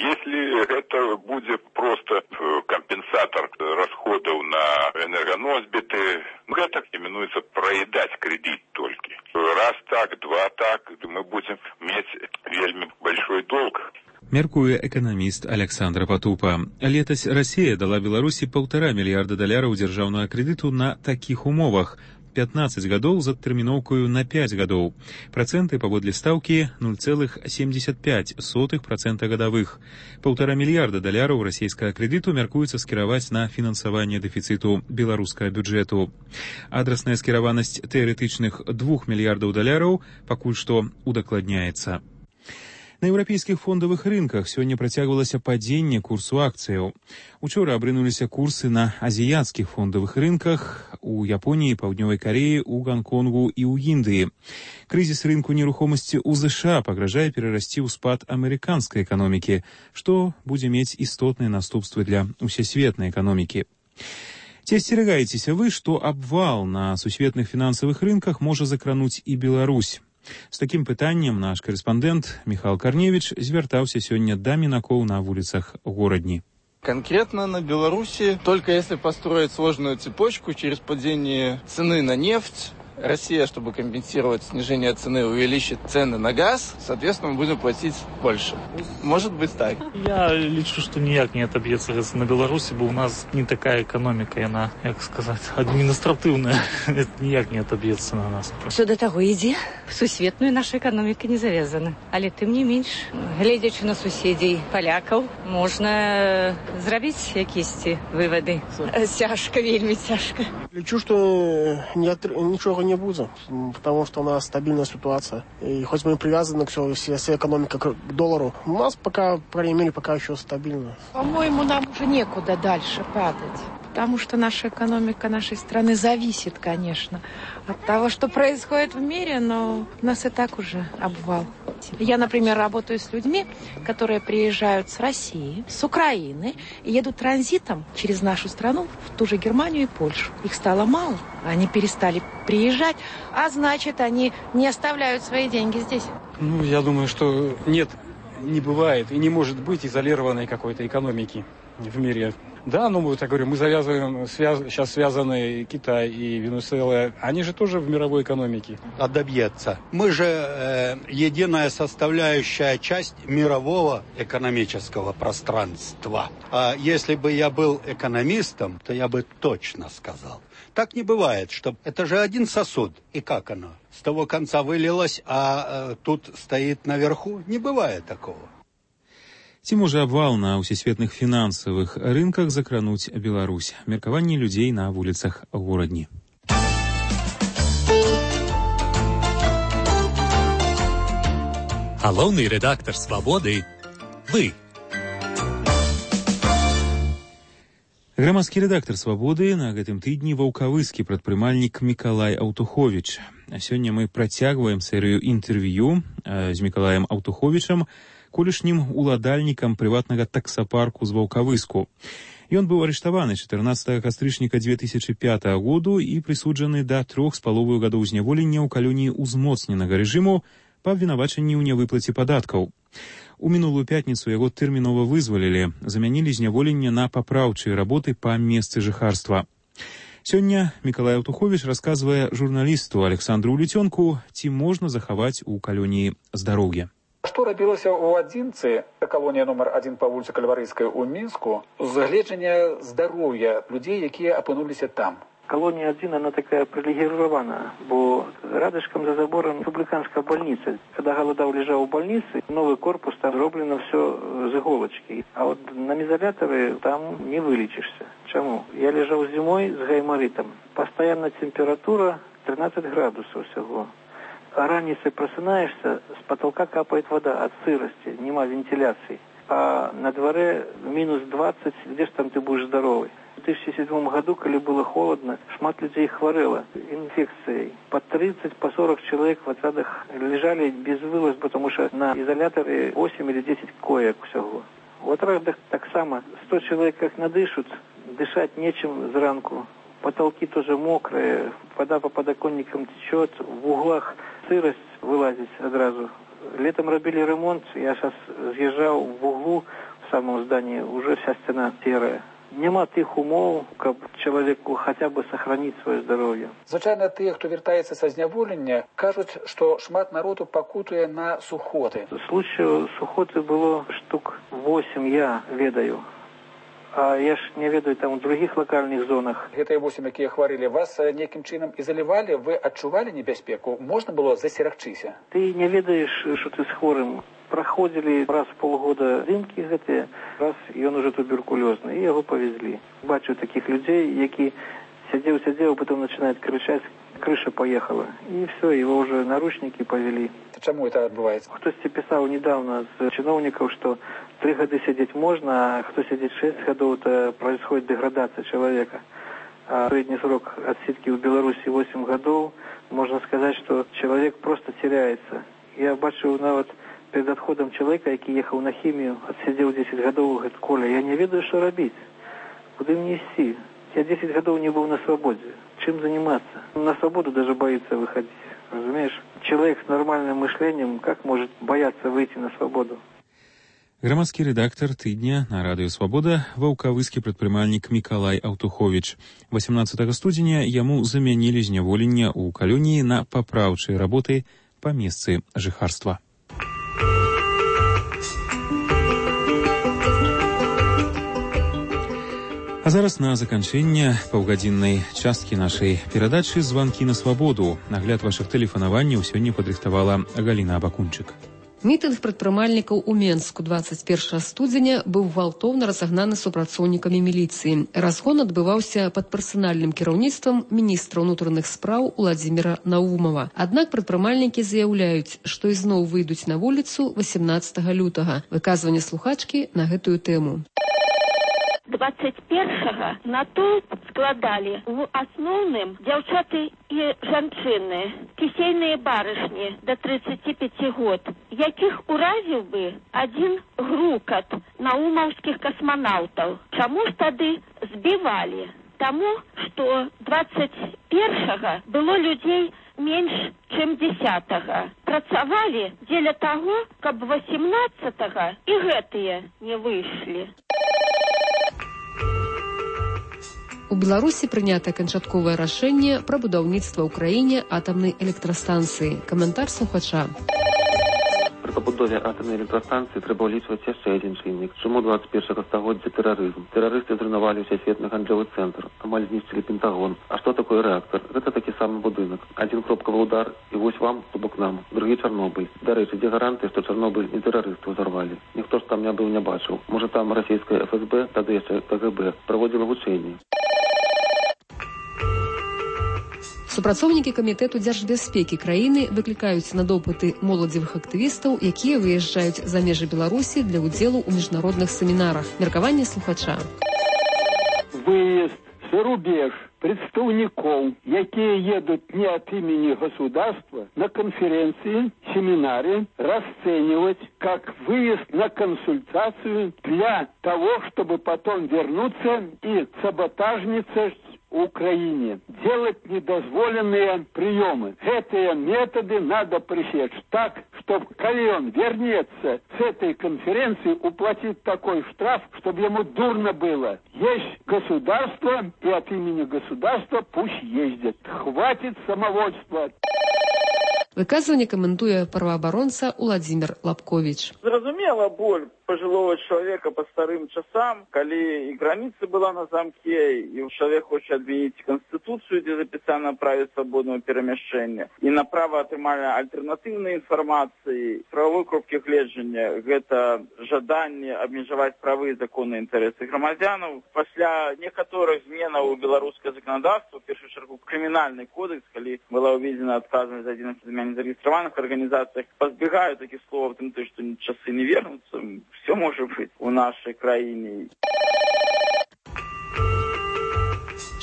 Если это будет просто компенсатор расходов на энергоносбиты, ну, это именуется проедать кредит только. Раз так, два так, мы будем иметь вельми большой долг. Мяркуе эканаміст Александра Патупа. Летась Расія дала Беларусі паўтара мільярда даляраў дзяржаўнага крэдыту на такіх умовах. пятнадцать гадоў з адтэрміноўкаю на пять гадоў. Працэнты паводле стаўкі нуль цэлых семьдесят пять сотых працэнта гадавых. Паўтара мільярда даляраў расійскага крэдыту мяркуецца скіраваць на фінансаванне дэфіцыту беларускага бюджэту. Адрасная скіраванасць тэарэтычных двух мільярдаў даляраў пакуль што удакладняецца. На еўрапейскіх фондавых рынках сёння працягвалася падзенне курсу акцыяў. Учора абрынуліся курсы на азіяцкіх фондавых рынках у Японіі, Паўднёвай Кареі, у Ганконгу і ў Індыі. Крызіс рынку нерухомасці ў ЗША пагражае перарасці ў спад амерыканскай эканомікі, што будзе мець істотныя наступствы для усесветнай эканомікі. Ці асцерагаецеся вы, што абвал на сусветных фінансавых рынках можа закрануць і Беларусь? З такім пытаннем наш корэспандэнт Михаил Корневич звяртаўся сёння да мінакоў на вуліцах горадні. Конкретно на Беларуси, только если построить сложную цепочку через падение цены на нефть, Россия, чтобы компенсировать снижение цены, увеличит цены на газ, соответственно, мы будем платить больше. Может быть так. Я лічу, что ніяк не отобьется на Беларуси, бо у нас не такая экономика, и она, как сказать, административная. Это ніяк не отобьется на нас. Все до того ідзе. Сусветную наша экономика не завязана. Але тым не менш, гледзячы на суседзей палякаў, можна зрабіць якісьці вывады. Цяжка, вельмі цяжка. Лічу, что ничего не будет, потому что у нас стабильная ситуация. И хоть мы привязаны к всей, всей экономике к доллару, у нас пока, по крайней мере, пока еще стабильно. По-моему, нам уже некуда дальше падать. Потому что наша экономика нашей страны зависит, конечно, от того, что происходит в мире, но у нас и так уже обвал. Я, например, работаю с людьми, которые приезжают с России, с Украины и едут транзитом через нашу страну в ту же Германию и Польшу. Их стало мало, они перестали приезжать, а значит, они не оставляют свои деньги здесь. Ну, я думаю, что нет, не бывает и не может быть изолированной какой-то экономики в мире. Да, ну, вот я говорю, мы завязываем, связ, сейчас связаны Китай и Венесуэла, они же тоже в мировой экономике. Отобьется. Мы же э, единая составляющая часть мирового экономического пространства. А если бы я был экономистом, то я бы точно сказал. Так не бывает, что это же один сосуд. И как оно? С того конца вылилось, а э, тут стоит наверху? Не бывает такого. Ці можа абвал на ўсесветных фінансавых рынках закрануць Беларусь? Меркаванне людзей на вуліцах горадні. Галоўны рэдактар «Свабоды» — вы. Грамадскі рэдактар «Свабоды» на гэтым тыдні ваўкавыскі прадпрымальнік Мікалай Аўтуховіч. А сёння мы працягваем серыю інтэрв'ю з Мікалаем Аўтуховічам, колішнім уладальнікам прыватнага таксапарку з Ваўкавыску. Ён быў арыштаваны чатырнаццатага кастрычніка дзве тысячы пятага году і прысуджаны да трох з паловаю гадоў зняволення ў калоніі ўзмоцненага рэжыму па абвінавачанні ў нявыплаце падаткаў. У мінулую пятніцу яго тэрмінова вызвалілі, замянілі зняволенне на папраўчыя работы па месцы жыхарства. Сёння Мікалай Аўтуховіч расказвае журналісту Александру Уліцёнку, ці можна захаваць у калоніі здароўе. Што рабілася ў адзінцы, калонія нумар адзін па вуліцы Кальварыйскай у Мінску, з гледжання здароўя людзей, якія апынуліся там? Колония один, она такая привилегирована, бо рядышком за забором республиканская больница. Когда Голодов лежал в больнице, новый корпус, там зроблено все с иголочки. А вот на мезоляторе там не вылечишься. Чему? Я лежал зимой с гайморитом. Постоянная температура тринадцать градусов всего. А раньше просынаешься, с потолка капает вода от сырости, нема вентиляции. А на дворе минус двадцать, где ж там ты будешь здоровый? В две тысячи седьмом году, когда было холодно, шмат людей хворело инфекцией. По тридцать, по сорок человек в отрядах лежали без вылаза, потому что на изоляторе восемь или десять коек всего. В отрядах так само. сто человек как надышут, дышать нечем зранку. Потолки тоже мокрые, вода по подоконникам течет, в углах сырость вылазит одразу. Летом робили ремонт, я сейчас съезжал в углу, самом здании уже вся стена серая. Нема тых умоў, каб чалавеку хаця бы сохраніць сваё здароўе. Звычайна тыя, хто вяртаецца са зняволення, кажуць, што шмат народу пакутуе на сухоты. Случаю сухоты было штук восемь, я ведаю. А я ж не ведаю там у других локальных зонах. Гэтыя восемь, якія хварылі, вас нейкім чынам ізалявалі, вы адчувалі небяспеку? Можна было засерагчыся? Ты не ведаеш, што ты з хворым. Праходзілі раз в полгода здымкі гэтыя, раз ён уже туберкулёзны, і яго павезлі. Бачу таких людзей, які сядзеў-сядзеў, потом начинает кричать, крыша поехала. И все, его уже наручники повели. Чему это отбывается? Хтосьці писал недавно с чиновников, что три года сидеть можно, а кто сидит шесть годов, то происходит деградация человека. А средний срок отсидки в Беларуси восемь годов, можно сказать, что человек просто теряется. Я бачу нават перед отходом человека, який ехал на химию, отсидел десять годов, говорит: Коля, я не ведаю, что робить. Куда мне идти? Я десять годов не был на свободе. Чем заниматься? На свободу даже боится выходить. Разумеешь? Человек с нормальным мышлением как может бояться выйти на свободу? Грамадскі рэдактар тыдня на радыё «Свабода» ваўкавыскі прадпрымальнік Мікалай Аўтуховіч. восемнадцатага студзеня яму замянілі зняволенне ў калоніі на папраўчыя работы па месцы жыхарства. А зараз на заканчэнне паўгадзіннай часткі нашай перадачы «Званкі на свабоду». Нагляд вашых тэлефанаванняў сёння падрыхтавала Галіна Абакунчык. Мітынг прадпрымальнікаў у Менску двадцать першага студзеня быў гвалтоўна разагнаны супрацоўнікамі міліцыі. Разгон адбываўся пад персанальным кіраўніцтвам міністра ўнутраных спраў Уладзіміра Наумова. Аднак прадпрымальнікі заяўляюць, што ізноў выйдуць на вуліцу восемнадцатага лютага. Выказванне слухачкі на гэтую тэму. двадцать першага натоўп складалі ў асноўным дзяўчаты і жанчыны, кісейныя барышні да тридцати пяти год, якіх уразіў бы адзін грукат наумаўскіх касманаўтаў. Чаму ж тады збівалі? Таму, што двадцать першага было людзей менш, чым дзесятага. Працавалі дзеля таго, каб восемнадцатага і гэтыя не выйшлі. У Беларусі прынята канчатковае рашэнне пра будаўніцтва ў краіне атамнай электрастанцыі. Каментар слухача. Пры пабудове атамнай электрастанцыі трэба ўлічваць яшчэ адзін чыннік. Чаму двадцать першага стагоддзя тэрарызм? Тэрарысты зруйнавалі ўсесветны гандлёвы цэнтр, амаль знішчылі Пентагон. А што такое рэактар? Гэта такі самы будынак. Адзін кропкавы удар, і вось вам, то бок нам. Другі Чарнобыль. Дарэчы, дзе гаранты, што Чарнобыль не тэрарысты ўзарвалі? Ніхто ж там не быў, не бачыў. Можа, там расійская эф эс бэ, тады яшчэ ка гэ бэ, праводзіла вучэнні. Супрацоўнікі камітэту дзяржбяспекі краіны выклікаюць на допыты моладзевых актывістаў, якія выязджаюць за межы Беларусі для ўдзелу ў міжнародных семінарах. Меркаванне слухача. Выезд за рубеж представников, якія едут не от имени государства, на конференции, семинары расценивать как выезд на консультацию для того, чтобы потом вернуться и саботажничать в Украине, делать недозволенные приемы. Эти методы надо пресечь так, чтобы, когда он вернется с этой конференции, уплатить такой штраф, чтобы ему дурно было. Есть государство, и от имени государства пусть ездит. Хватит самовольства. Выказванне каментуе праваабаронца Уладзімір Лапковіч. Зразумела боль пожилого человека по старым часам, коли и граница была на замке, и человек хочет отменить Конституцию, где записано о праве свободного перемещения, и на право атрымання альтернативной информации, правовой кропки гледжання, это жаданне обмежевать правы и законные интересы громадянов. После некоторых зменаў у белорусское законодательство, в первую очередь криминальный кодекс, коли была увидена отказанность одиннадцати незарегистрированных организациях, позбегают таких слов, тем, что часы не вернутся. Все может быть у нашей краине.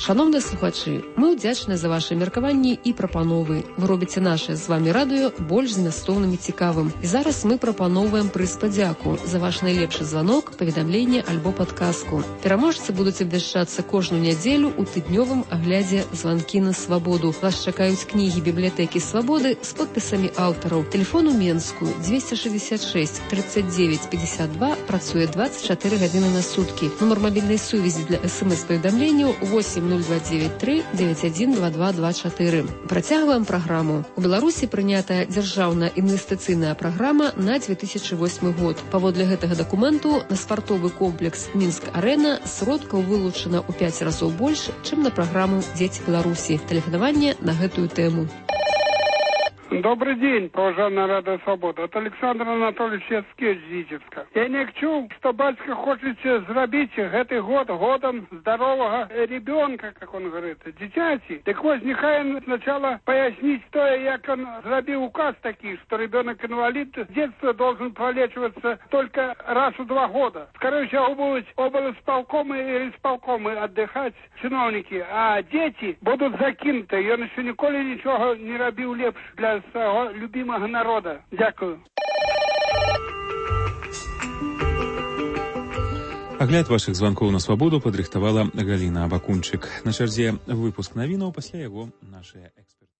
Шановныя слухачы, мы ўдзячныя за ваши меркаванні і прапановы. Вы робіце наше з вами радыё больш змястоўным і цікавым. І зараз мы прапаноўваем прыз падзяку за ваш найлепшы званок, паведамленне альбо падказку. Пераможцы будуць абвяшчацца кожную нядзелю ў тыднёвым аглядзе «Званкі на свабоду». Вас чакаюць кнігі бібліятэкі свабоды з подпісамі аўтараў. Телефон у Менску двести шестьдесят шесть тридцать девять пятьдесят два, працуе двадцать четыре гадзіны на суткі. Нумар мабільнай сувязі для эс-эм-эс-паведамленняў восемь ноль два девять три девять один два два два четыре. Працягваем праграму. У Беларусі прынятая дзяржаўная інвестыцыйная праграма на две тысячи восьмы год. Паводле гэтага дакументу на спартовы комплекс Мінск-Арэна сродкаў вылучана ў пяць разоў больш, чым на праграму «Дзеці Беларусі». Тэлефанаванне на гэтую тэму. Добрый день, поважанная Радио Свобода. Это Александр Анатольевич Яцкевич з Витебска. Я не чув, что батька хочет сделать этот год годом здорового ребенка, как он говорит, дитяти. Так вот, нехай сначала пояснить, то, как он сделал указ такой, что ребенок-инвалид с детства должен пролечиваться только раз в два года. Скорее всего, будут облсполкомы или исполкомы отдыхать чиновники, а дети будут закинуты. И он еще николи ничего не робил лепше для свого любимого народа. Дякую. Агляд вашых званкоў на свабоду падрыхтавала Галіна Абакунчык. На чарзе выпуск навінаў, пасля яго нашыя эксперты.